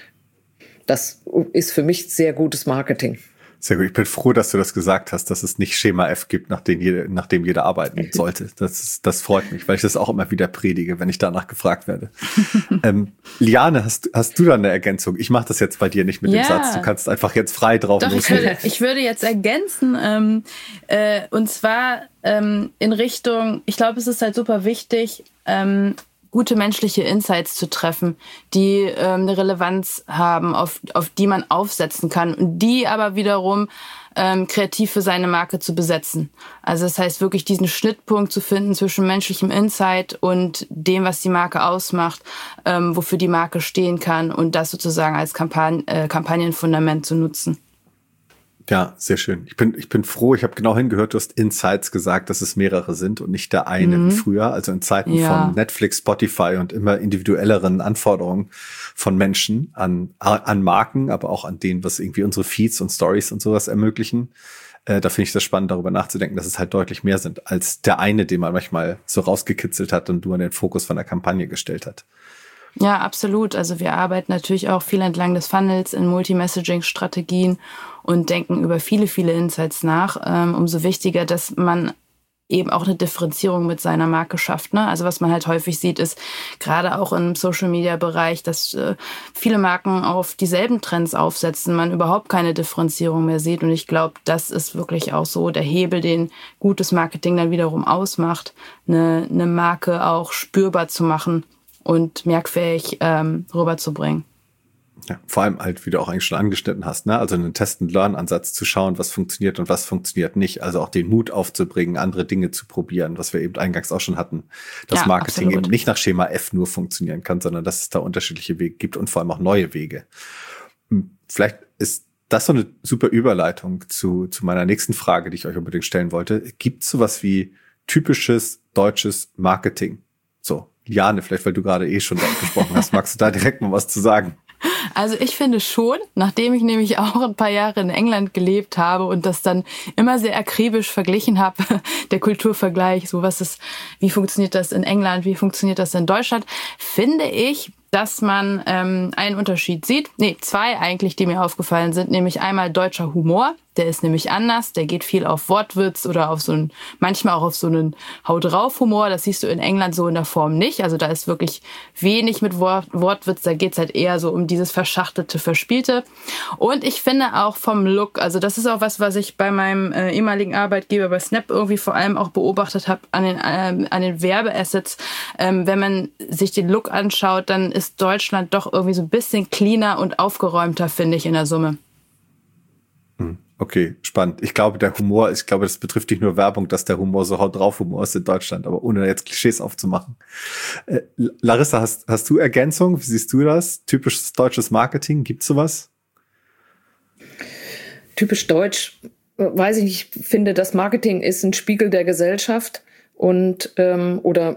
Das ist für mich sehr gutes Marketing. Sehr gut. Ich bin froh, dass du das gesagt hast, dass es nicht Schema F gibt, nach dem jeder, nach dem jeder arbeiten sollte. Das ist, das freut mich, weil ich das auch immer wieder predige, wenn ich danach gefragt werde. ähm, Liane, hast, hast du da eine Ergänzung? Ich mache das jetzt bei dir nicht mit ja. dem Satz. Du kannst einfach jetzt frei drauf Doch, loslegen. Ich würde, ich würde jetzt ergänzen, ähm, äh, und zwar ähm, in Richtung, ich glaube, es ist halt super wichtig, ähm, gute menschliche Insights zu treffen, die ähm, eine Relevanz haben, auf, auf die man aufsetzen kann und die aber wiederum ähm, kreativ für seine Marke zu besetzen. Also das heißt wirklich diesen Schnittpunkt zu finden zwischen menschlichem Insight und dem, was die Marke ausmacht, ähm, wofür die Marke stehen kann und das sozusagen als Kampagn- äh, Kampagnenfundament zu nutzen. Ja, sehr schön. Ich bin, ich bin froh, ich habe genau hingehört, du hast Insights gesagt, dass es mehrere sind und nicht der eine mhm. wie früher. Also in Zeiten ja. von Netflix, Spotify und immer individuelleren Anforderungen von Menschen an, an Marken, aber auch an denen, was irgendwie unsere Feeds und Stories und sowas ermöglichen. Äh, da finde ich das spannend, darüber nachzudenken, dass es halt deutlich mehr sind als der eine, den man manchmal so rausgekitzelt hat und nur an den Fokus von der Kampagne gestellt hat. Ja, absolut. Also wir arbeiten natürlich auch viel entlang des Funnels in Multi-Messaging-Strategien und denken über viele, viele Insights nach. Ähm, umso wichtiger, dass man eben auch eine Differenzierung mit seiner Marke schafft. Ne? Also was man halt häufig sieht, ist gerade auch im Social-Media-Bereich, dass äh, viele Marken auf dieselben Trends aufsetzen, man überhaupt keine Differenzierung mehr sieht. Und ich glaube, das ist wirklich auch so der Hebel, den gutes Marketing dann wiederum ausmacht, eine, eine Marke auch spürbar zu machen und merkfähig ähm, rüberzubringen. Ja, vor allem halt, wie du auch eigentlich schon angeschnitten hast, ne? Also einen Test-and-Learn-Ansatz zu schauen, was funktioniert und was funktioniert nicht. Also auch den Mut aufzubringen, andere Dinge zu probieren, was wir eben eingangs auch schon hatten. Dass ja, Marketing absolut. eben nicht nach Schema F nur funktionieren kann, sondern dass es da unterschiedliche Wege gibt und vor allem auch neue Wege. Vielleicht ist das so eine super Überleitung zu, zu meiner nächsten Frage, die ich euch unbedingt stellen wollte. Gibt es sowas wie typisches deutsches Marketing? So, Liane, vielleicht, weil du gerade eh schon darüber gesprochen hast, magst du da direkt mal was zu sagen? Also ich finde schon, nachdem ich nämlich auch ein paar Jahre in England gelebt habe und das dann immer sehr akribisch verglichen habe, der Kulturvergleich, so was ist, wie funktioniert das in England, wie funktioniert das in Deutschland, finde ich, dass man ähm, einen Unterschied sieht. Nee, zwei eigentlich, die mir aufgefallen sind, nämlich einmal deutscher Humor, der ist nämlich anders, der geht viel auf Wortwitz oder auf so einen, manchmal auch auf so einen Hau-drauf-Humor, das siehst du in England so in der Form nicht, also da ist wirklich wenig mit Wort, Wortwitz, da geht's halt eher so um dieses verschachtelte, verspielte. Und ich finde auch vom Look, also das ist auch was, was ich bei meinem äh, ehemaligen Arbeitgeber bei Snap irgendwie vor allem auch beobachtet habe an den, äh, an den Werbeassets, ähm, wenn man sich den Look anschaut, dann ist Deutschland doch irgendwie so ein bisschen cleaner und aufgeräumter, finde ich, in der Summe. Okay, spannend. Ich glaube, der Humor, ich glaube, das betrifft nicht nur Werbung, dass der Humor so haut drauf Humor ist in Deutschland, aber ohne jetzt Klischees aufzumachen. Äh, Larissa, hast, hast du Ergänzung? Wie siehst du das? Typisches deutsches Marketing, gibt's sowas? Typisch deutsch, weiß ich nicht, ich finde, das Marketing ist ein Spiegel der Gesellschaft und ähm, oder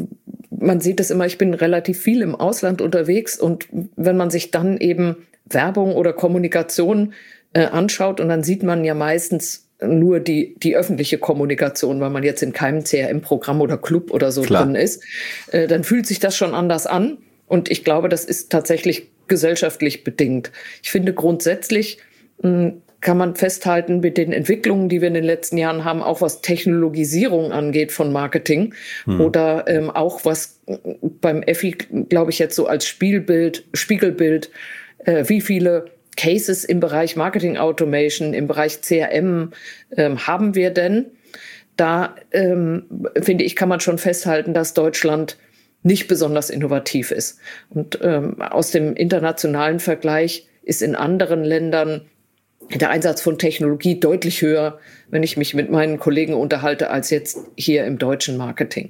man sieht es immer, ich bin relativ viel im Ausland unterwegs und wenn man sich dann eben Werbung oder Kommunikation äh, anschaut und dann sieht man ja meistens nur die die öffentliche Kommunikation, weil man jetzt in keinem C R M-Programm oder Club oder so Klar. drin ist, äh, dann fühlt sich das schon anders an und ich glaube, das ist tatsächlich gesellschaftlich bedingt. Ich finde grundsätzlich mh, kann man festhalten mit den Entwicklungen, die wir in den letzten Jahren haben, auch was Technologisierung angeht von Marketing hm. oder ähm, auch was beim F I, glaube ich, jetzt so als Spielbild, Spiegelbild, äh, wie viele Cases im Bereich Marketing Automation, im Bereich C R M ähm, haben wir denn? Da, ähm, finde ich, kann man schon festhalten, dass Deutschland nicht besonders innovativ ist. Und ähm, aus dem internationalen Vergleich ist in anderen Ländern der Einsatz von Technologie deutlich höher, wenn ich mich mit meinen Kollegen unterhalte, als jetzt hier im deutschen Marketing.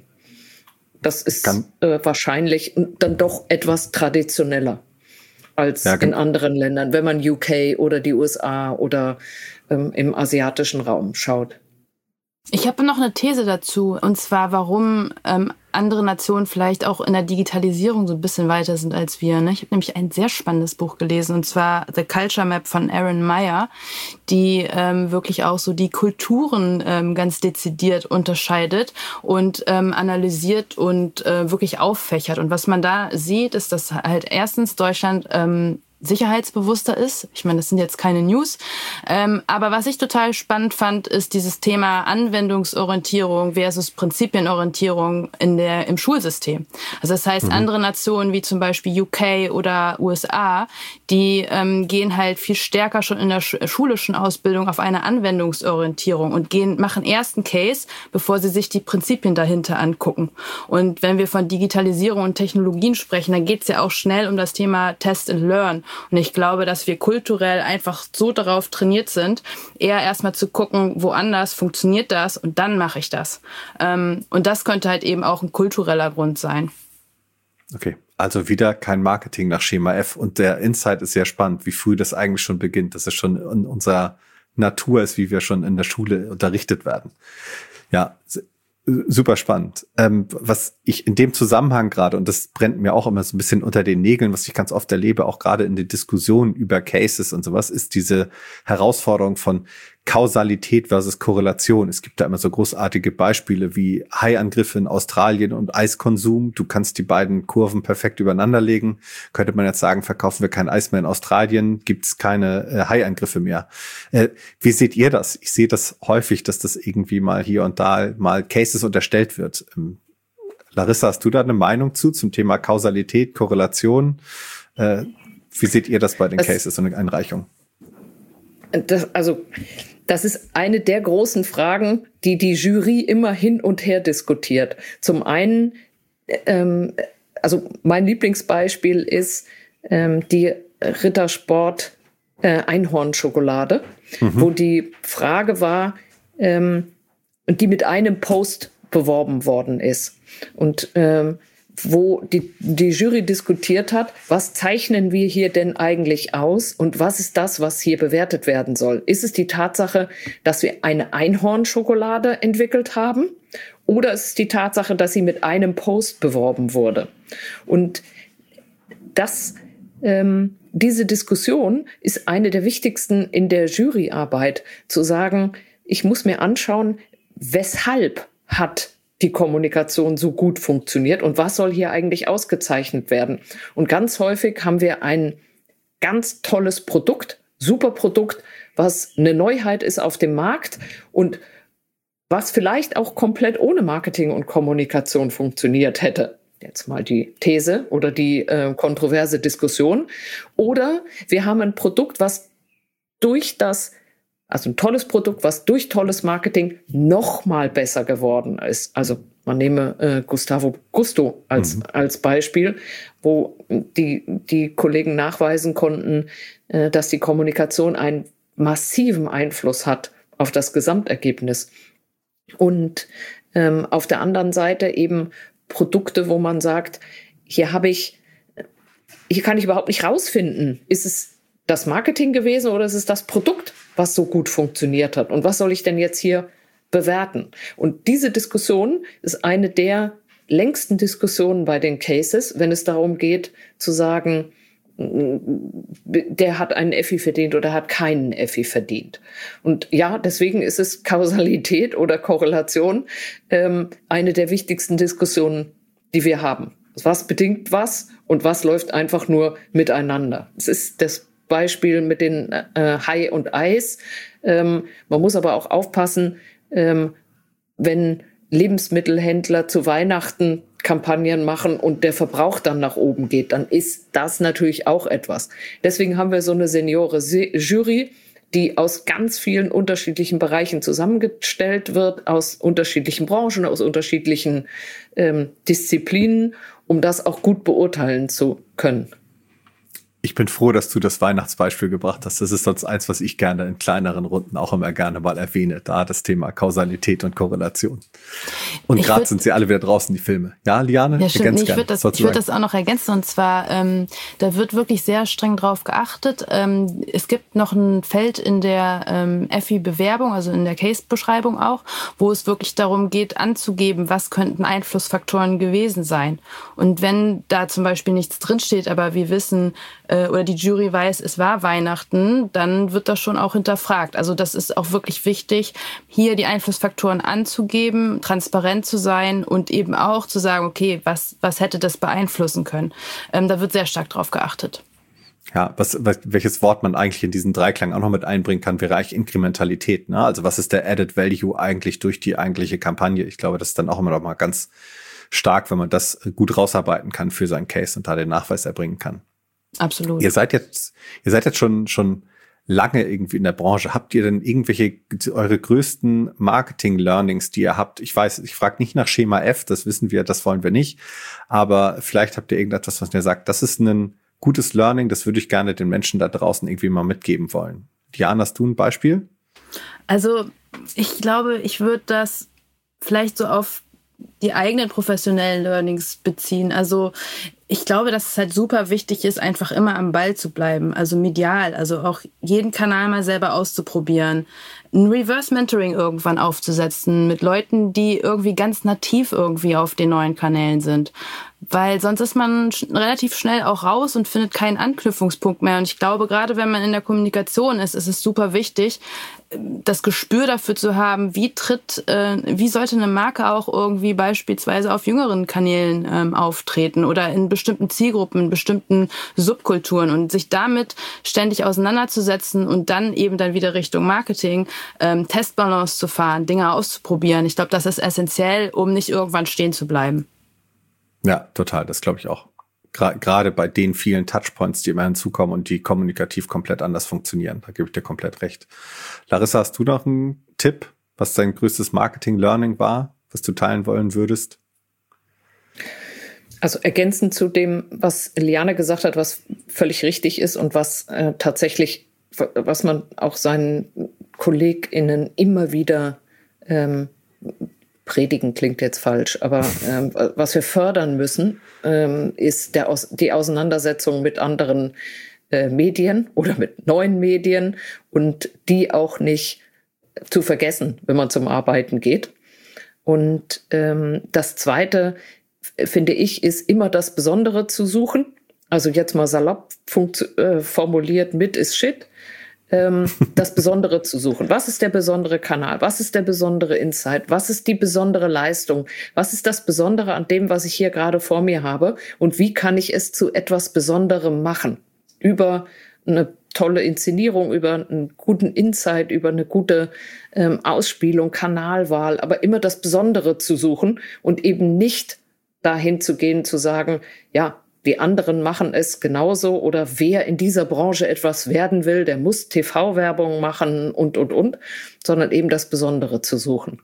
Das ist äh, wahrscheinlich dann doch etwas traditioneller als ja, in anderen Ländern, wenn man U K oder die U S A oder ähm, im asiatischen Raum schaut. Ich habe noch eine These dazu, und zwar, warum ähm, andere Nationen vielleicht auch in der Digitalisierung so ein bisschen weiter sind als wir. Ne? Ich habe nämlich ein sehr spannendes Buch gelesen, und zwar The Culture Map von Erin Meyer, die ähm, wirklich auch so die Kulturen ähm, ganz dezidiert unterscheidet und ähm, analysiert und äh, wirklich auffächert. Und was man da sieht, ist, dass halt erstens Deutschland ähm, sicherheitsbewusster ist. Ich meine, das sind jetzt keine News. Ähm, aber was ich total spannend fand, ist dieses Thema Anwendungsorientierung versus Prinzipienorientierung in der, im Schulsystem. Also das heißt, mhm. andere Nationen wie zum Beispiel U K oder U S A, die ähm, gehen halt viel stärker schon in der sch- schulischen Ausbildung auf eine Anwendungsorientierung und gehen, machen erst einen Case, bevor sie sich die Prinzipien dahinter angucken. Und wenn wir von Digitalisierung und Technologien sprechen, dann geht es ja auch schnell um das Thema Test and Learn. Und ich glaube, dass wir kulturell einfach so darauf trainiert sind, eher erstmal zu gucken, woanders funktioniert das und dann mache ich das. Ähm, und das könnte halt eben auch ein kultureller Grund sein. Okay, also wieder kein Marketing nach Schema F. Und der Insight ist sehr spannend, wie früh das eigentlich schon beginnt, dass es schon in unserer Natur ist, wie wir schon in der Schule unterrichtet werden. Ja, super spannend. Ähm, was ich in dem Zusammenhang gerade, und das brennt mir auch immer so ein bisschen unter den Nägeln, was ich ganz oft erlebe, auch gerade in den Diskussionen über Cases und sowas, ist diese Herausforderung von, Kausalität versus Korrelation. Es gibt da immer so großartige Beispiele wie Haiangriffe in Australien und Eiskonsum. Du kannst die beiden Kurven perfekt übereinander legen. Könnte man jetzt sagen, verkaufen wir kein Eis mehr in Australien, gibt es keine äh, Haiangriffe mehr. Äh, wie seht ihr das? Ich sehe das häufig, dass das irgendwie mal hier und da mal Cases unterstellt wird. Ähm, Larissa, hast du da eine Meinung zu zum Thema Kausalität, Korrelation? Äh, wie seht ihr das bei den das, Cases und Einreichungen? Das, also Das ist eine der großen Fragen, die die Jury immer hin und her diskutiert. Zum einen, ähm, also mein Lieblingsbeispiel ist ähm, die Rittersport äh, Einhornschokolade, mhm. wo die Frage war, ähm, die mit einem Post beworben worden ist. Und ähm, wo die, die Jury diskutiert hat, was zeichnen wir hier denn eigentlich aus und was ist das, was hier bewertet werden soll? Ist es die Tatsache, dass wir eine Einhornschokolade entwickelt haben oder ist es die Tatsache, dass sie mit einem Post beworben wurde? Und das, ähm, diese Diskussion ist eine der wichtigsten in der Juryarbeit, zu sagen, ich muss mir anschauen, weshalb hat die Kommunikation so gut funktioniert und was soll hier eigentlich ausgezeichnet werden. Und ganz häufig haben wir ein ganz tolles Produkt, super Produkt, was eine Neuheit ist auf dem Markt und was vielleicht auch komplett ohne Marketing und Kommunikation funktioniert hätte. Jetzt mal die These oder die äh, kontroverse Diskussion. Oder wir haben ein Produkt, was durch das Also ein tolles Produkt, was durch tolles Marketing noch mal besser geworden ist. Also man nehme äh, Gustavo Gusto als, mhm. als Beispiel, wo die, die Kollegen nachweisen konnten, äh, dass die Kommunikation einen massiven Einfluss hat auf das Gesamtergebnis. Und ähm, auf der anderen Seite eben Produkte, wo man sagt, hier habe ich, hier kann ich überhaupt nicht rausfinden, ist es das Marketing gewesen oder ist es das Produkt, was so gut funktioniert hat? Und was soll ich denn jetzt hier bewerten? Und diese Diskussion ist eine der längsten Diskussionen bei den Cases, wenn es darum geht, zu sagen, der hat einen Effi verdient oder hat keinen Effi verdient. Und ja, deswegen ist es Kausalität oder Korrelation ähm, eine der wichtigsten Diskussionen, die wir haben. Was bedingt was und was läuft einfach nur miteinander? Es ist das Beispiel mit den äh, Hai und Eis. Ähm, man muss aber auch aufpassen, ähm, wenn Lebensmittelhändler zu Weihnachten Kampagnen machen und der Verbrauch dann nach oben geht, dann ist das natürlich auch etwas. Deswegen haben wir so eine Seniore-Jury, die aus ganz vielen unterschiedlichen Bereichen zusammengestellt wird, aus unterschiedlichen Branchen, aus unterschiedlichen ähm, Disziplinen, um das auch gut beurteilen zu können. Ich bin froh, dass du das Weihnachtsbeispiel gebracht hast. Das ist sonst eins, was ich gerne in kleineren Runden auch immer gerne mal erwähne. Da das Thema Kausalität und Korrelation. Und gerade sind sie alle wieder draußen, die Filme. Ja, Liane? Ja, stimmt. Nee, ich würde das, ich würd das auch noch ergänzen. Und zwar, ähm, da wird wirklich sehr streng drauf geachtet. Ähm, es gibt noch ein Feld in der ähm, Effi-Bewerbung, also in der Case-Beschreibung auch, wo es wirklich darum geht, anzugeben, was könnten Einflussfaktoren gewesen sein. Und wenn da zum Beispiel nichts drinsteht, aber wir wissen, oder die Jury weiß, es war Weihnachten, dann wird das schon auch hinterfragt. Also das ist auch wirklich wichtig, hier die Einflussfaktoren anzugeben, transparent zu sein und eben auch zu sagen, okay, was, was hätte das beeinflussen können? Ähm, da wird sehr stark drauf geachtet. Ja, was, was, welches Wort man eigentlich in diesen Dreiklang auch noch mit einbringen kann, wäre eigentlich Inkrementalität. Ne? Also was ist der Added Value eigentlich durch die eigentliche Kampagne? Ich glaube, das ist dann auch immer noch mal ganz stark, wenn man das gut rausarbeiten kann für seinen Case und da den Nachweis erbringen kann. Absolut. Ihr seid jetzt, ihr seid jetzt schon, schon lange irgendwie in der Branche. Habt ihr denn irgendwelche, eure größten Marketing-Learnings, die ihr habt? Ich weiß, ich frage nicht nach Schema F, das wissen wir, das wollen wir nicht. Aber vielleicht habt ihr irgendetwas, was ihr sagt, das ist ein gutes Learning, das würde ich gerne den Menschen da draußen irgendwie mal mitgeben wollen. Diana, hast du ein Beispiel? Also, ich glaube, ich würde das vielleicht so auf die eigenen professionellen Learnings beziehen. Also, Ich glaube, dass es halt super wichtig ist, einfach immer am Ball zu bleiben, also medial, also auch jeden Kanal mal selber auszuprobieren, ein Reverse-Mentoring irgendwann aufzusetzen mit Leuten, die irgendwie ganz nativ irgendwie auf den neuen Kanälen sind. Weil sonst ist man sch- relativ schnell auch raus und findet keinen Anknüpfungspunkt mehr. Und ich glaube, gerade wenn man in der Kommunikation ist, ist es super wichtig, das Gespür dafür zu haben, wie tritt, äh, wie sollte eine Marke auch irgendwie beispielsweise auf jüngeren Kanälen ähm, auftreten oder in bestimmten Zielgruppen, in bestimmten Subkulturen und sich damit ständig auseinanderzusetzen und dann eben dann wieder Richtung Marketing ähm, Testbalance zu fahren, Dinge auszuprobieren. Ich glaube, das ist essentiell, um nicht irgendwann stehen zu bleiben. Ja, total. Das glaube ich auch. Gra- Gerade bei den vielen Touchpoints, die immer hinzukommen und die kommunikativ komplett anders funktionieren. Da gebe ich dir komplett recht. Larissa, hast du noch einen Tipp, was dein größtes Marketing-Learning war, was du teilen wollen würdest? Also ergänzend zu dem, was Liane gesagt hat, was völlig richtig ist und was äh, tatsächlich, was man auch seinen KollegInnen immer wieder ähm, predigen klingt jetzt falsch, aber ähm, was wir fördern müssen, ähm, ist der Aus- die Auseinandersetzung mit anderen äh, Medien oder mit neuen Medien und die auch nicht zu vergessen, wenn man zum Arbeiten geht. Und ähm, das Zweite, finde ich, ist immer das Besondere zu suchen. Also jetzt mal salopp funkt- äh, formuliert, mit ist Shit. Ähm, das Besondere zu suchen. Was ist der besondere Kanal? Was ist der besondere Insight? Was ist die besondere Leistung? Was ist das Besondere an dem, was ich hier gerade vor mir habe? Und wie kann ich es zu etwas Besonderem machen? Über eine tolle Inszenierung, über einen guten Insight, über eine gute ähm, Ausspielung, Kanalwahl, aber immer das Besondere zu suchen und eben nicht dahin zu gehen, zu sagen, ja, die anderen machen es genauso oder wer in dieser Branche etwas werden will, der muss T V-Werbung machen und, und, und, sondern eben das Besondere zu suchen.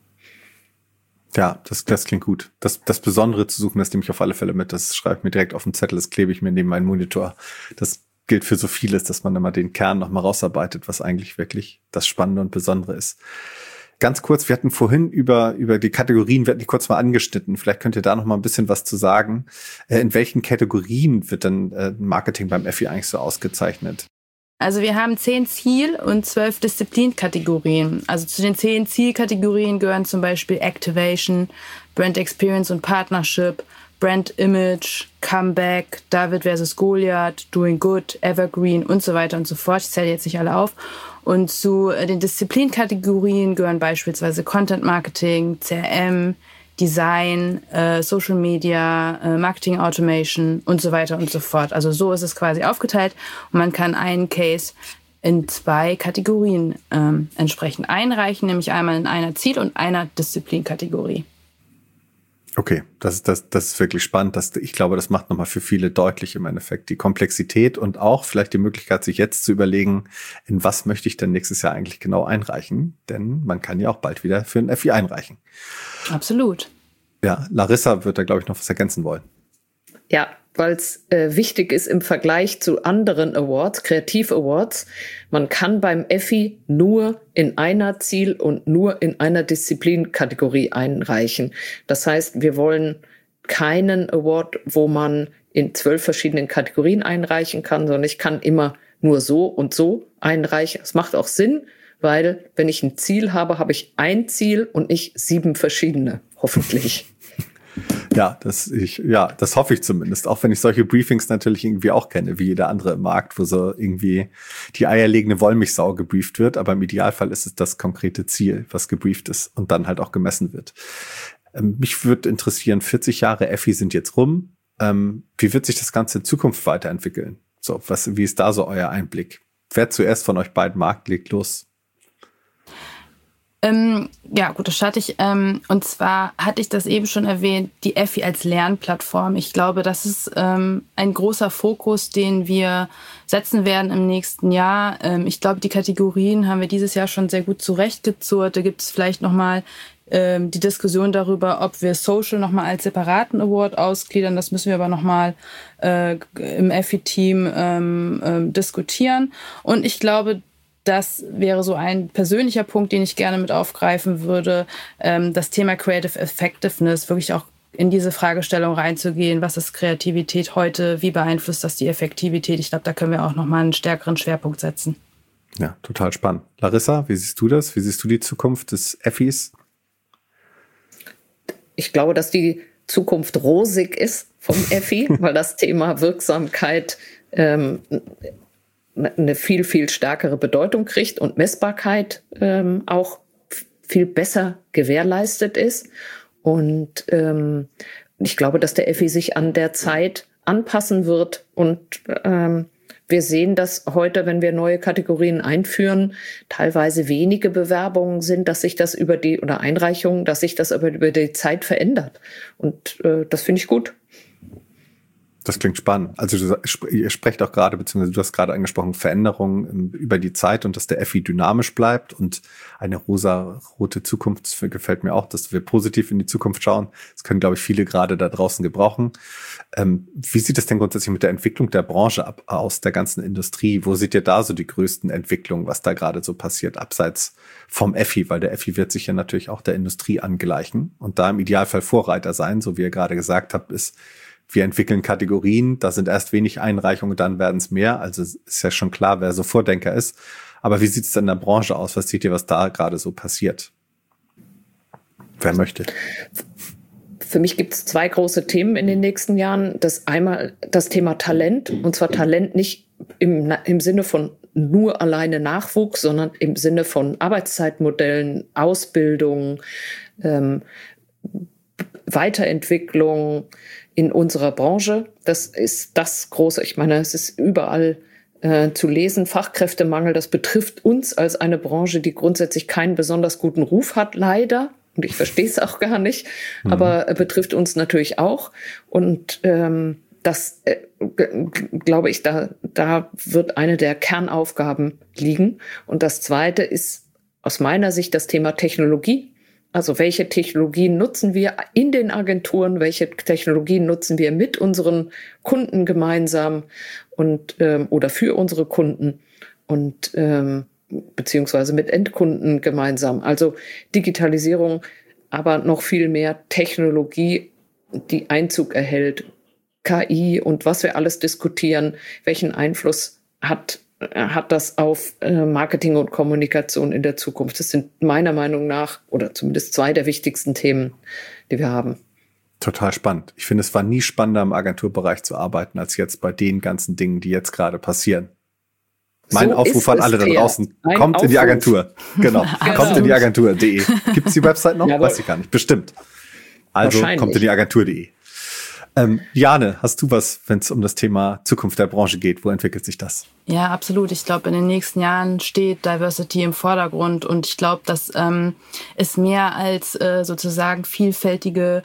Ja, das, das klingt gut. Das, das Besondere zu suchen, das nehme ich auf alle Fälle mit. Das schreibe ich mir direkt auf den Zettel, das klebe ich mir neben meinen Monitor. Das gilt für so vieles, dass man immer den Kern nochmal rausarbeitet, was eigentlich wirklich das Spannende und Besondere ist. Ganz kurz, wir hatten vorhin über über die Kategorien, wir hatten die kurz mal angeschnitten. Vielleicht könnt ihr da noch mal ein bisschen was zu sagen. Äh, in welchen Kategorien wird denn äh, Marketing beim F I eigentlich so ausgezeichnet? Also wir haben zehn Ziel- und zwölf Disziplinkategorien. Also zu den zehn Zielkategorien gehören zum Beispiel Activation, Brand Experience und Partnership, Brand Image, Comeback, David versus Goliath, Doing Good, Evergreen und so weiter und so fort. Ich zähle jetzt nicht alle auf. Und zu den Disziplinkategorien gehören beispielsweise Content Marketing, C R M, Design, äh, Social Media, äh, Marketing Automation und so weiter und so fort. Also so ist es quasi aufgeteilt und man kann einen Case in zwei Kategorien ähm, entsprechend einreichen, nämlich einmal in einer Ziel- und einer Disziplinkategorie. Okay, das, das, das ist wirklich spannend. Das, ich glaube, das macht nochmal für viele deutlich im Endeffekt die Komplexität und auch vielleicht die Möglichkeit, sich jetzt zu überlegen, in was möchte ich denn nächstes Jahr eigentlich genau einreichen? Denn man kann ja auch bald wieder für ein F I einreichen. Absolut. Ja, Larissa wird da, glaube ich, noch was ergänzen wollen. Ja, weil es äh, wichtig ist im Vergleich zu anderen Awards, Kreativ-Awards. Man kann beim F I nur in einer Ziel- und nur in einer Disziplinkategorie einreichen. Das heißt, wir wollen keinen Award, wo man in zwölf verschiedenen Kategorien einreichen kann, sondern ich kann immer nur so und so einreichen. Es macht auch Sinn, weil wenn ich ein Ziel habe, habe ich ein Ziel und nicht sieben verschiedene, hoffentlich. Ja, das ich, ja, das hoffe ich zumindest. Auch wenn ich solche Briefings natürlich irgendwie auch kenne, wie jeder andere im Markt, wo so irgendwie die eierlegende Wollmilchsau gebrieft wird. Aber im Idealfall ist es das konkrete Ziel, was gebrieft ist und dann halt auch gemessen wird. Ähm, mich würde interessieren, vierzig Jahre F I sind jetzt rum. Ähm, wie wird sich das Ganze in Zukunft weiterentwickeln? So, was, wie ist da so euer Einblick? Wer zuerst von euch beiden mag, legt los. Ähm, ja, gut, das starte ich. Ähm, und zwar hatte ich das eben schon erwähnt, die F I als Lernplattform. Ich glaube, das ist ähm, ein großer Fokus, den wir setzen werden im nächsten Jahr. Ähm, ich glaube, die Kategorien haben wir dieses Jahr schon sehr gut zurechtgezurrt. Da gibt es vielleicht nochmal ähm, die Diskussion darüber, ob wir Social nochmal als separaten Award ausgliedern. Das müssen wir aber nochmal äh, im F I-Team ähm, ähm, diskutieren. Und ich glaube, das wäre so ein persönlicher Punkt, den ich gerne mit aufgreifen würde. Ähm, das Thema Creative Effectiveness, wirklich auch in diese Fragestellung reinzugehen, was ist Kreativität heute, wie beeinflusst das die Effektivität? Ich glaube, da können wir auch nochmal einen stärkeren Schwerpunkt setzen. Ja, total spannend. Larissa, wie siehst du das? Wie siehst du die Zukunft des F Is? Ich glaube, dass die Zukunft rosig ist vom F I, weil das Thema Wirksamkeit ähm, eine viel, viel stärkere Bedeutung kriegt und Messbarkeit ähm, auch viel besser gewährleistet ist. Und ähm, ich glaube, dass der F I sich an der Zeit anpassen wird. Und ähm, wir sehen, dass heute, wenn wir neue Kategorien einführen, teilweise wenige Bewerbungen sind, dass sich das über die, oder Einreichungen, dass sich das aber über die Zeit verändert. Und äh, das finde ich gut. Das klingt spannend. Also du, ihr sprecht auch gerade, beziehungsweise du hast gerade angesprochen, Veränderungen über die Zeit und dass der F I dynamisch bleibt und eine rosa-rote Zukunft gefällt mir auch, dass wir positiv in die Zukunft schauen. Das können, glaube ich, viele gerade da draußen gebrauchen. Ähm, wie sieht es denn grundsätzlich mit der Entwicklung der Branche ab, aus der ganzen Industrie? Wo seht ihr da so die größten Entwicklungen, was da gerade so passiert, abseits vom F I? Weil der F I wird sich ja natürlich auch der Industrie angleichen und da im Idealfall Vorreiter sein, so wie ihr gerade gesagt habt, ist, wir entwickeln Kategorien, da sind erst wenig Einreichungen, dann werden es mehr. Also ist ja schon klar, wer so Vordenker ist. Aber wie sieht es denn in der Branche aus? Was seht ihr, was da gerade so passiert? Wer möchte? Für mich gibt es zwei große Themen in den nächsten Jahren. Das einmal das Thema Talent, und zwar Talent nicht im, im Sinne von nur alleine Nachwuchs, sondern im Sinne von Arbeitszeitmodellen, Ausbildung, ähm, Weiterentwicklung in unserer Branche. Das ist das Große. Ich meine, es ist überall äh, zu lesen. Fachkräftemangel, das betrifft uns als eine Branche, die grundsätzlich keinen besonders guten Ruf hat, leider. Und ich verstehe es auch gar nicht. Mhm. Aber äh, betrifft uns natürlich auch. Und ähm, das, äh, g- glaube ich, da, da wird eine der Kernaufgaben liegen. Und das Zweite ist aus meiner Sicht das Thema Technologie. Also welche Technologien nutzen wir in den Agenturen, welche Technologien nutzen wir mit unseren Kunden gemeinsam und ähm, oder für unsere Kunden und ähm, beziehungsweise mit Endkunden gemeinsam. Also Digitalisierung, aber noch viel mehr Technologie, die Einzug erhält, K I und was wir alles diskutieren, welchen Einfluss hat hat das auf äh, Marketing und Kommunikation in der Zukunft. Das sind meiner Meinung nach, oder zumindest zwei der wichtigsten Themen, die wir haben. Total spannend. Ich finde, es war nie spannender im Agenturbereich zu arbeiten, als jetzt bei den ganzen Dingen, die jetzt gerade passieren. Mein so Aufruf an alle da draußen, kommt Aufruf. in die Agentur. Genau, genau. kommt in die Agentur punkt de. Gibt es die Website noch? Jawohl. Weiß ich gar nicht. Bestimmt. Also kommt in die Agentur punkt de. Ähm, Jane, hast du was, wenn es um das Thema Zukunft der Branche geht? Wo entwickelt sich das? Ja, absolut. Ich glaube, in den nächsten Jahren steht Diversity im Vordergrund und ich glaube, dass ähm, es mehr als äh, sozusagen vielfältige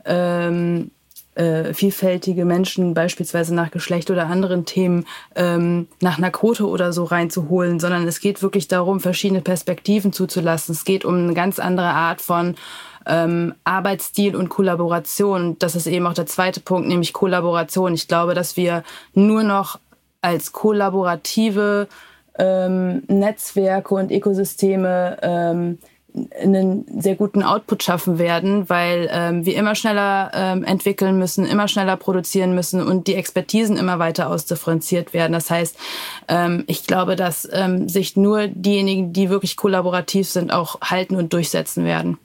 ähm, äh, vielfältige Menschen beispielsweise nach Geschlecht oder anderen Themen ähm, nach einer Quote oder so reinzuholen, sondern es geht wirklich darum, verschiedene Perspektiven zuzulassen. Es geht um eine ganz andere Art von Ähm, Arbeitsstil und Kollaboration. Das ist eben auch der zweite Punkt, nämlich Kollaboration. Ich glaube, dass wir nur noch als kollaborative ähm, Netzwerke und Ökosysteme ähm, einen sehr guten Output schaffen werden, weil ähm, wir immer schneller ähm, entwickeln müssen, immer schneller produzieren müssen und die Expertisen immer weiter ausdifferenziert werden. Das heißt, ähm, ich glaube, dass ähm, sich nur diejenigen, die wirklich kollaborativ sind, auch halten und durchsetzen werden.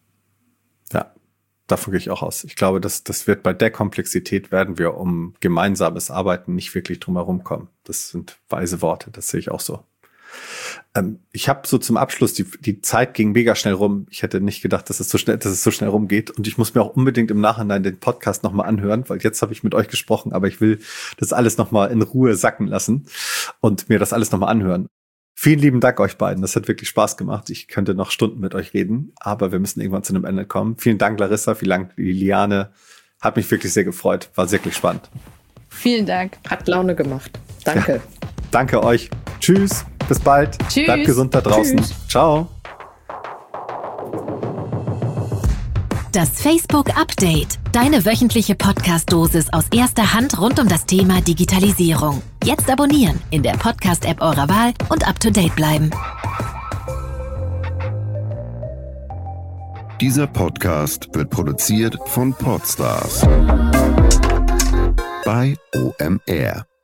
Ja, davon gehe ich auch aus. Ich glaube, dass das wird bei der Komplexität werden wir um gemeinsames Arbeiten nicht wirklich drum herum kommen. Das sind weise Worte, das sehe ich auch so. Ähm, ich habe so zum Abschluss, die, die Zeit ging mega schnell rum. Ich hätte nicht gedacht, dass es so schnell, dass es so schnell rumgeht. Und ich muss mir auch unbedingt im Nachhinein den Podcast nochmal anhören, weil jetzt habe ich mit euch gesprochen, aber ich will das alles nochmal in Ruhe sacken lassen und mir das alles nochmal anhören. Vielen lieben Dank euch beiden. Das hat wirklich Spaß gemacht. Ich könnte noch Stunden mit euch reden, aber wir müssen irgendwann zu einem Ende kommen. Vielen Dank, Larissa. Vielen Dank, Liliane. Hat mich wirklich sehr gefreut. War wirklich spannend. Vielen Dank. Hat Laune gemacht. Danke. Ja, danke euch. Tschüss. Bis bald. Tschüss. Bleibt gesund da draußen. Tschüss. Ciao. Das Facebook Update. Deine wöchentliche Podcast-Dosis aus erster Hand rund um das Thema Digitalisierung. Jetzt abonnieren in der Podcast-App eurer Wahl und up to date bleiben. Dieser Podcast wird produziert von Podstars bei O M R.